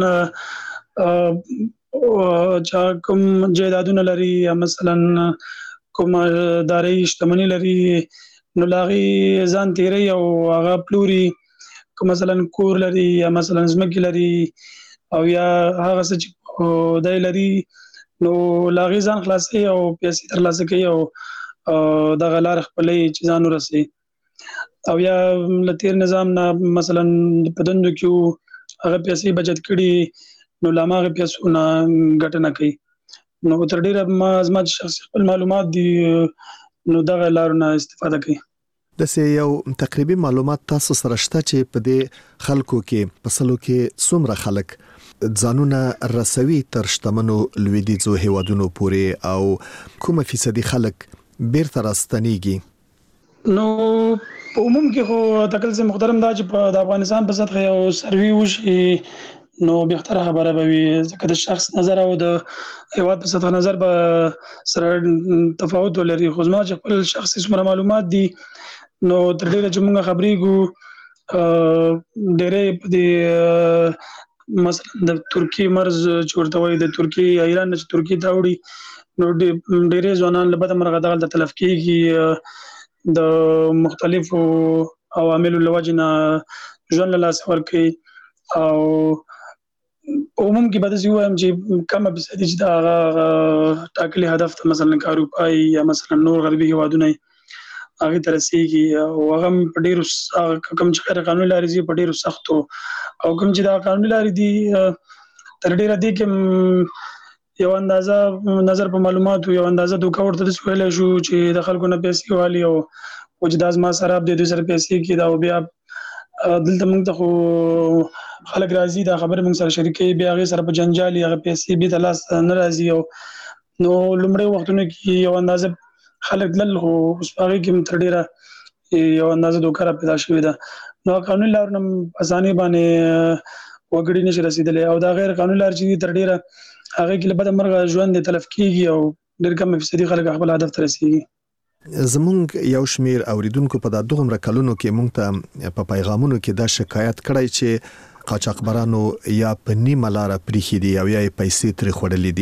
چې کوم جیدادونه لري یا مثلا کوم داري شتمنی لري نو لاغي ځان تیری او هغه پلوري، کوم مثلا کور لري یا مثلا زمکه لري او یا هغه څه چې دای لري نو لاغي ځان خلاصي او پیسې ترلاسه کوي او د غلار خپلې چې ځان ورسي او یا لتیر نظام نه مثلا په دندو کې هغه پیسې بچت کړي نو لامغه پیسونه ګټنه کوي. نو تر ډیره ما ازمات شخصي خپل معلومات دي نو دغه لارونه استفاده کوي. د سه یو تقریبي معلومات تاسو سره شته چې په دې خلکو کې پسلو کې څومره خلک ځانونه رسوي تر شتمنو لویدیځو هیوادونو پورې او کومه فیصدي خلک بیرته راستنیږي؟ نو په عموم کې خو تکل سه محترم دا چې د افغانستان په سطح یو سروي وشي نو بهتره خبره به وي، ځکه د شخص نظر او د هیواد په سطح نظر به سره تفاوت ولري. خو زما چې خپل شخصي څومره معلومات دي نو تر ډیره چې موږ خبرېږو ډېرې په دې مثلا د ترکی مرز چورته وي د ترکی ایران چې ترکی ته وړي نو ډېرې ځوانان له بده مرغه دغه تلف کیږي د مختلفو عواملو لوجنه ژوند له لاس ورکړي او عموم کې به د وایم چې کم فیصدي چې دا ټاکلي هدف ته مثلا اروپאי یا مثلا نور غربي هیوادونه هغه ترسيږي او هغه په ډیرو کم چې غیر قانوني لارې دي په ډیرو سختو او کوم چې دا قانوني لارې دي تر ډیره دي کې یو اندازه نظر په معلوماتو یو اندازه دوکا ورته ویل شو چې د خلکو نه پیسې والی او وجداز ما سره د دې سره پیسې کې دا او بیا دلته موږ ته خو خلک راځي دا خبره موږ سره شریکي بیا غي سره په جنجال یا پیسې به تلاس نه راځي او نو لمړی وختونه کې یو اندازه خلک دل خو اوس هغه کې تر ډیره یو اندازه دوکره پیدا شوې ده نو قانوني لار نه اساني باندې وګړي نشي رسیدلې او دا غیر قانوني لار چې تر ډیره هغه کې لبد مرغه ژوند تلف کیږي او ډیر کم فیصدي خلک خپل هدف ته رسیږي. زمونږ یو شمیر اوریدونکو په دغه کلونو کې مونږ ته په پیغامونو کې دا شکایت کړی چې قاچاقبرانو یا په نیمه لار پریخي دي او یا پیسې ترې خوړلې دي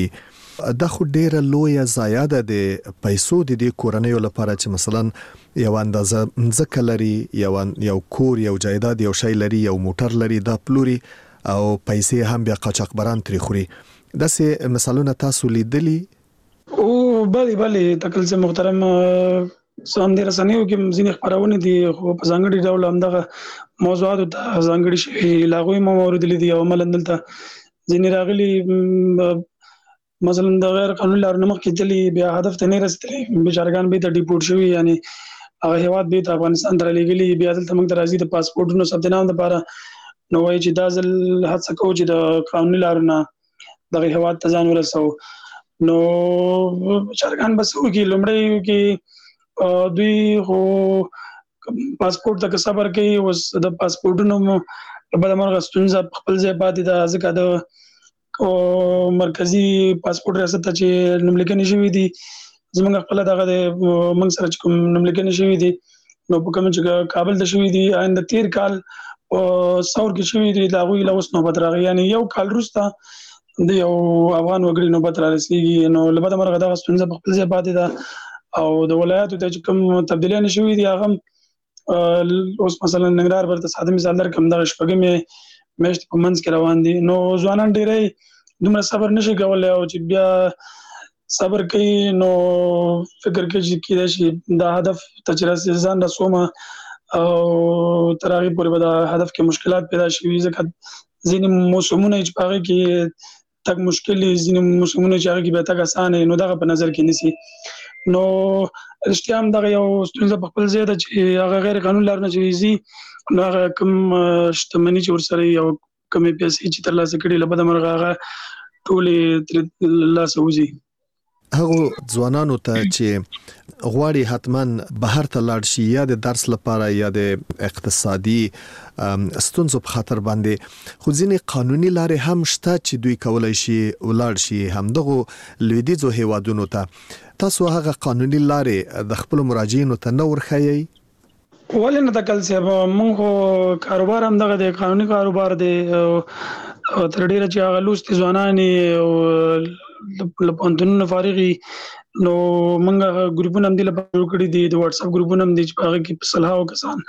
دا خو ډیره لویه ضایع ده د پیسو د دې کورنیو لپاره چې مثلا یو اندازه ځکه لري یو کور یو جایداد یو شی لري یو موټر لري دا پلوري او پیسې هم بیا قاچاقبران ترې خوري. داسې مثالونه تاسو لیدلی؟ او بله تکل چې محترم سم دې رسنیو کې ځینې خبرونه دي خو په ځانګړي ډول همدغه موضوعات ته ځانګړي شي لاغوي مورد لیدي او عمل دلته ځینې راغلي مثلا د غیر قانوني لارو نه مخکې تللي بیا هدف ته نه رسېدلي بیچارهګان به ته ډیپورټ شوي یعنی هغه هیواد به ته افغانستان ته رالیږلي بیا دلته موږ ته راځي د پاسپورټونو ثبت نام دپاره نو وایي چې دا ځل هڅه کوو چې د قانوني لارو نه دغه هیواد ته ځان ورسوو. نو بیچارهګان به څه وکړي لومړی کې دوی خو پاسپورټ ته که صبر کوي اوس د پاسپورټونو بدمرغه ستونزه په خپل ځای پاتې ده ځکه د او مرکزی پاسپورت ریاست ته چې نوملیکنې شوې دي زموږ خپل دغه د موږ سره کوم نوملیکنې شوې دي نو په کوم چې کابل ته شوې دي آینده 13 کال او څور کې شوې دي دا غوي لوس نوبت راغی یعنی یو کال وروسته د یو افغان وګړي نوبت رارسیږي نو لبد مرغه دغه ستونزه په خپل ځای پاتې ده او د ولایتو ته کوم تبدیلیاں شوې دي هغه اوس مثلا ننګرهار ورته ساده مثال درکم دغه شپږمې مېشت په منځ کې روان دي نو ځوانان ډېرې دومره صبر نشي کولای او چې بیا صبر کوي نو فکر کوي چې کېدای شي دا هدف ته چې رسېږي ځان رسومه او تر هغې پورې به دا هدف کې مشکلات پیدا شي ځکه ځینې موسمونه چې په هغې کې تګ مشکل دي ځینې موسمونه چې هغې کې بیا تګ اسان دی نو دغه په نظر کې نیسي نو رښتیا هم دغه یو ستونزه په خپل ځای ده چې هغه غیر قانوني لارو نه چې ځي نو هغه کوم شتمني چې ورسره یو کمې پیسې چې ترلاسه کړي له بده مرغه هغه ټولې ترې لاسه وځي. هغو ځوانانو ته چې غواړي حتما بهر ته لاړ شي یا د درس لپاره یا د اقتصادي ستونزو په خاطر باندې خو ځینې قانوني لارې هم شته چې دوی کولای شي ولاړ شي همدغو لویدیځو هیوادونو ته. تاسو هغه قانوني لارې د خپل مراجعینو ته نه ورښیئ؟ ولې نه تکل صاحب موږ کاروبار هم دغه د قانوني کاروبار دی تر ډیره چې هغه لوستي ځوانانې او له پوهنتونونو فارغي نو موږ ګروپونه هم دي لپاره جوړ کړي دي د واتس اپ ګروپونه هم دي چې په هغه کې په سلهاو کسان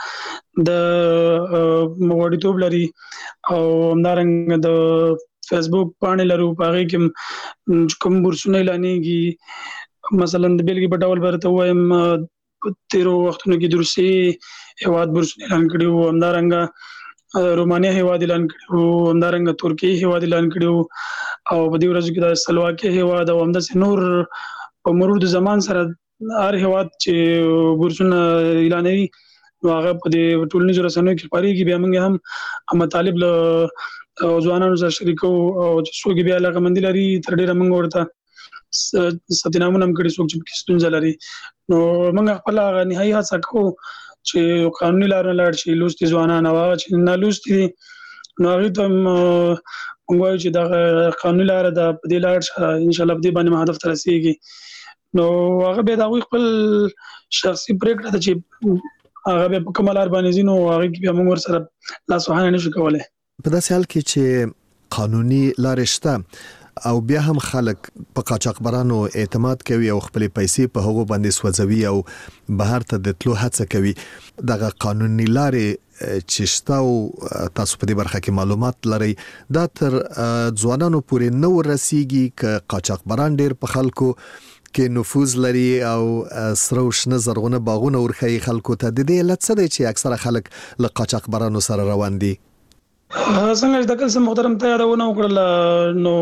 د وړتوب لري او همدارنګه د فیسبوک پاڼې لرو په هغې کې کوم بورسونه اعلانېږي مثلا د بیلګې په ډول به درته ووایم په تیرو وختونو کې د روسیې هیواد بورسونه اعلان کړي وو همدارنګه رومانیا هیواد اعلان کړي وو همدارنګه ترکیې هیواد اعلان کړي وو او په دې ورځو کې د سلواکیا هیواد او همداسې نور په مرور د زمان سره هر هیواد چې بورسونه اعلانوي نو هغه په دې ټولنیزو رسنیو کې خپرېږي بیا موږ هم مطالب له ځوانانو سره شریکو او چې څوک بیا علاقمندي لري تر ډېره موږ ورته ستنامونه هم کړي څوک چې پکې ستونزه لري نو موږ خپل هغه نهایي هڅه کوو چې قانوني لارو لاړ شي لوستي ځوانان او هغه چې نه لوستي دي نو هغې ته موږ وایو چې دغه قانوني لاره ده په دې لاړ شه انشاءالله په دې باندې هدف ته رسېږي نو هغه بیا د هغوی خپل شخصي پرېکړه ده چې هغه بیا په کومه لار باندې ځي نو هغې کې بیا موږ ورسره لاسوهنه نشو کولی. په داسې حال کې چې قانوني لارې شته او بیا هم خلک په قاچاقبرانو اعتماد کوي او خپل پیسې په هغو باندې سوځوي او بهر ته د تلو هڅه کوي دغه قانوني لارې چې شته او تاسو په دې برخه کې معلومات لرئ دا تر ځوانانو پورې نه ورسیږي که قاچاقبران ډېر په خلکو کې نفوذ لري او سره او شنه زرغونه باغونه ورښیي خلکو ته د دې علت څه دی چې اکثره خلک له قاچاقبرانو سره روان دي؟ څنګه چې دکل سم محترم ته یادونه وکړله نو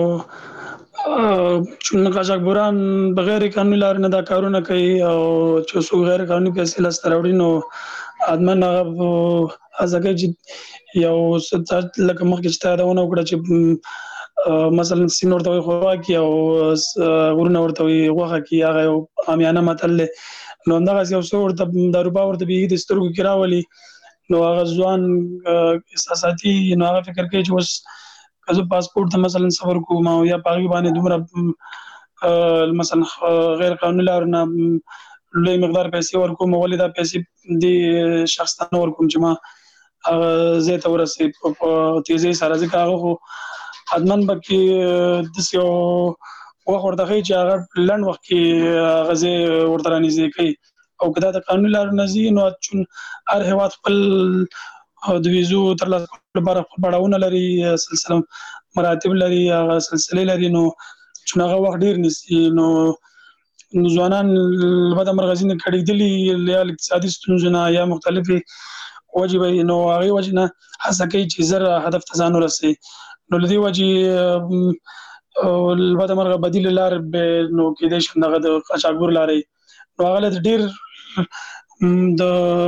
چې قاچاقبران بغیر قانوني لارې نه دا کارونه کوي او چې څوک غیر قانوني پیسې لاسته راوړي نو ادمن هغه هڅه کوي چې یو څه لکه مخکې چې ته یادونه وکړه چې مثلا سین ورته وایي خوراکي او غرونه ورته وایي غوښه کي هغه یو عامیانه متل دی نو همدغسې یو څه ورته دا روپا ورته بیخي د سترګو کې راولي نو هغه ځوان احساساتي نو هغه فکر کوي چې اوس که زه پاسپورټ ته مثلا سفر کوم او یا په هغې باندې دومره مثلا غیر قانوني لارو نه لوی مقدار پیسې ورکوم ولې دا پیسې دې شخص ته نه ورکوم چې ما هغه ځای ته ورسې په تیزۍ سره ځکه هغه خو حتما به کې داسې یو وخت ورته کوي چې هغه لنډ وخت کې غزه ورته رانیزي کوي او کدا د قانون لار نزي نو چون هر هیواد خپل د ویزو تر لاسه لپاره پړاوونه لري سلسله مراتب لري هغه سلسله لري نو چې هغه وخت ډیر نسی نو ځوانان لبد مرغزین کړي د اقتصادي ستونزو یا مختلفي واجب نو هغه وجنه هڅه کوي چې زر هدف ته ځان ورسي نو لدی واجب لبد مرغ بدیل لار به نو کې د شندغه د قاچاقبر لاري نو هغه ډیر د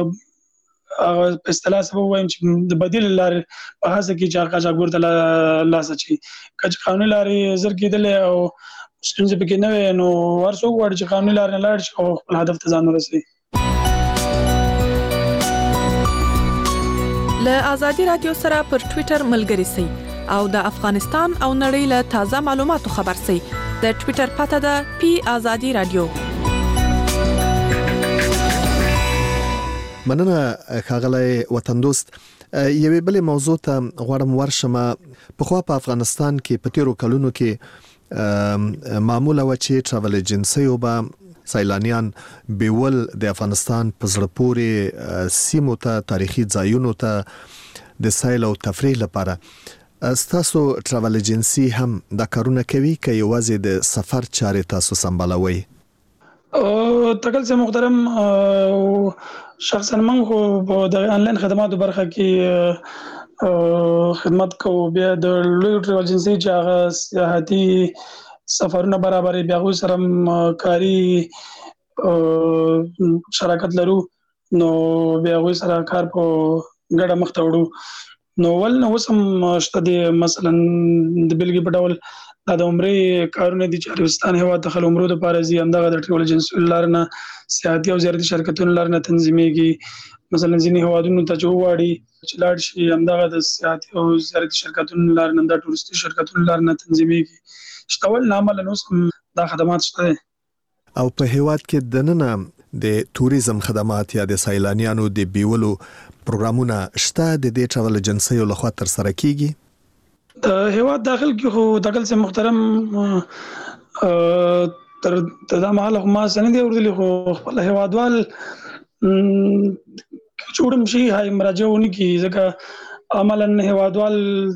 په اصطلاح سبب وایم چې د بدیل لار په هڅه کې چې قاچاقبر ته لاس اچي کچ قانوني لاري زر کېدل او ستونزې پکې نه نو ورسوک وړ چې قانوني لار نه لاړ شي او خپل هدف ته ځان ورسي له آزادي رادیو سره پر ټوئیټر ملګري سئ او د افغانستان او نړۍ له تازه معلوماتو خبر سئ د ټوئیټر پته ده پی آزادي رادیو مننه ښاغلی وطن دوست یوې بلې موضوع ته غواړم ورشم په خو په افغانستان کې په تیرو کلونو کې معموله و چې ټراول ایجنسی او با سیلانیان بیول د افغانستان په زړه پورې سیمو ته تاریخي ځایونو ته د سیل او تفریح لپاره تاسو ټراول ایجنسی هم دا کارونه کوي که یوازې د سفر چارې تاسو سمبالوي تکل سے محترم شخصا من خو د انلاین خدماتو برخه کې خدمت کوو بیا د لوی ټراول ایجنسی چې هغه سیاحتي سفرونه برابرې بیا سره کاری شراکت لرو نو بیا سره کار په ګډه مخ ته وړو نو ول نو سم شته د مثلا د بلګي په ډول د عمرې کارونه دي چې عربستان هوا ته خل عمره د پارزي اندغه د ټراول ایجنسی لارنه سیاحتي او زیارتي شرکتونو لارنه تنظیمېږي مثلا ځینې هوادونو ته جوړي چې لاړ شي اندغه د سیاحتي او زیارتي شرکتونو لارنه د ټورستي شرکتونو لارنه تنظیمېږي شتول نامل نو سم دا خدمات شته او په هیواد کې دننه د توریزم خدمات یا د سیلانیانو د بیولو پروګرامونه شته د دې ټراول ایجنسی له خوا تر سره کیږي د هیواد داخل کې خو داخل سے محترم تر دا مهال ما سند اوردلی خو خپل هیوادوال چوڑم شي هاي مراجعونی کی ځکه عملاً هیوادوال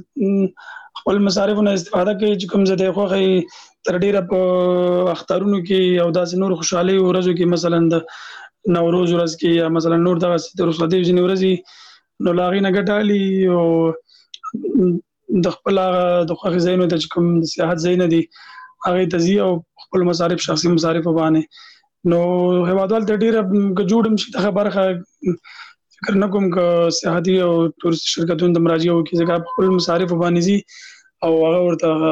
خپل مصارفونو استفاده کوي چې کوم زده خوخي تر ډیره په اخترونو کې او داسې نور خوشحالي ورځو کې مثلا د نوروز ورځ کې یا مثلا نور دغه د رسول دی ورځي نو لاغي نه ګټالي او د خپل د خوخي زینو د کوم سیاحت زین دي هغه تزي او خپل مصارف شخصي مصارف باندې نو هیوادوال ته ډیره جوړم شي د خبره فکر نه کوم ک سیاحتي او تورست شرکتونو د مراجعه وکړي ځکه خپل مصارف باندې او هغه ورته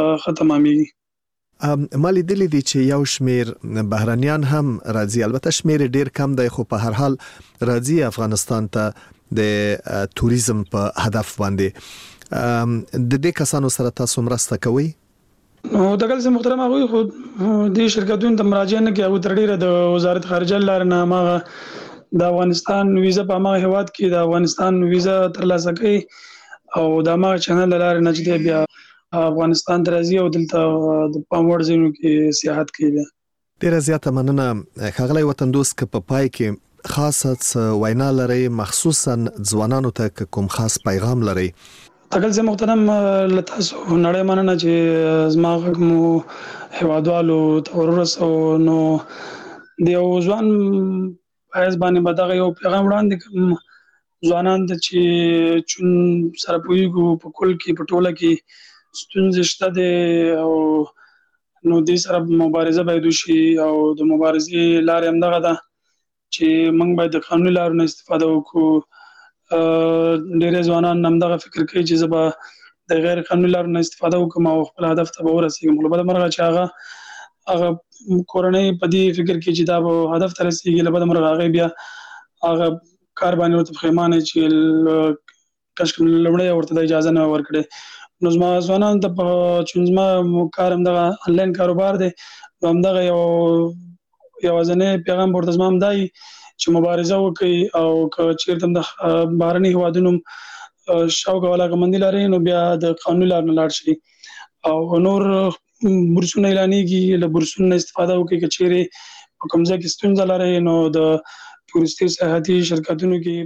ختمامي مالی دلی دی چې یو شمیر بهرانيان هم راځي البته شمیر ډیر کم دی خو په هر حال راځي افغانستان ته د توریزم په هدف باندې د دې کسانو سره تاسو مرسته کوئ نو دغه زموږ محترم هغه خو د شرکتونو ته مراجعه نه کوي او تر ډیره د وزارت خارجه لارنه ما د افغانستان ویزا په ما هیواد کې د افغانستان ویزا ترلاسه کوي او د ما چینل لارې نه چې بیا افغانستان درځي او دلته د پاموړ زینو کې سیاحت کوي ډیره زیاته مننه ښاغلی وطن دوست که په پای کې خاصه وینا لري مخصوصا ځوانانو ته کوم خاص پیغام لري تکل زه محترم لتاسو نړۍ مننه چې زما کوم هوادوالو تورس او نو د ځوان پایز باندې بدغه یو پیغام وړاندې کوم ځوانان د چې چون سره پویګو په کول کې په ټوله کې ستونزې شته دي او نو د سره مبارزه باید وشي او د مبارزې لارې هم دغه ده چې موږ باید د قانوني لارو نه استفاده وکړو ډېر ځوانان هم دغه فکر کوي چې زبا د غیر قانوني لارو نه استفاده وکم او خپل هدف ته ورسېږم لبد مرغه چې هغه کورنۍ په دې فکر کې چې دا به هدف ته رسېږي لبد مرغه هغه بیا هغه کار باندې ورته پخیمانه چې کاش کوم لمړی ورته د اجازه نه ورکړي نو زما ځوانان ته چې زما کار هم دغه انلاین کاروبار دی نو هم دغه یو ځنې پیغام ورته زما هم دی چې مبارزه وکړي او که چیرته د بهرني هیوادونو شوق ولا غمندي لري نو بیا د قانوني لار نه لاړ شي او نور بورسونه اعلانېږي له بورسونو استفاده وکړي چې چیرې په کوم ځای کې ستونزه لري نو د ټوریستي سیاحتي شرکتونو کې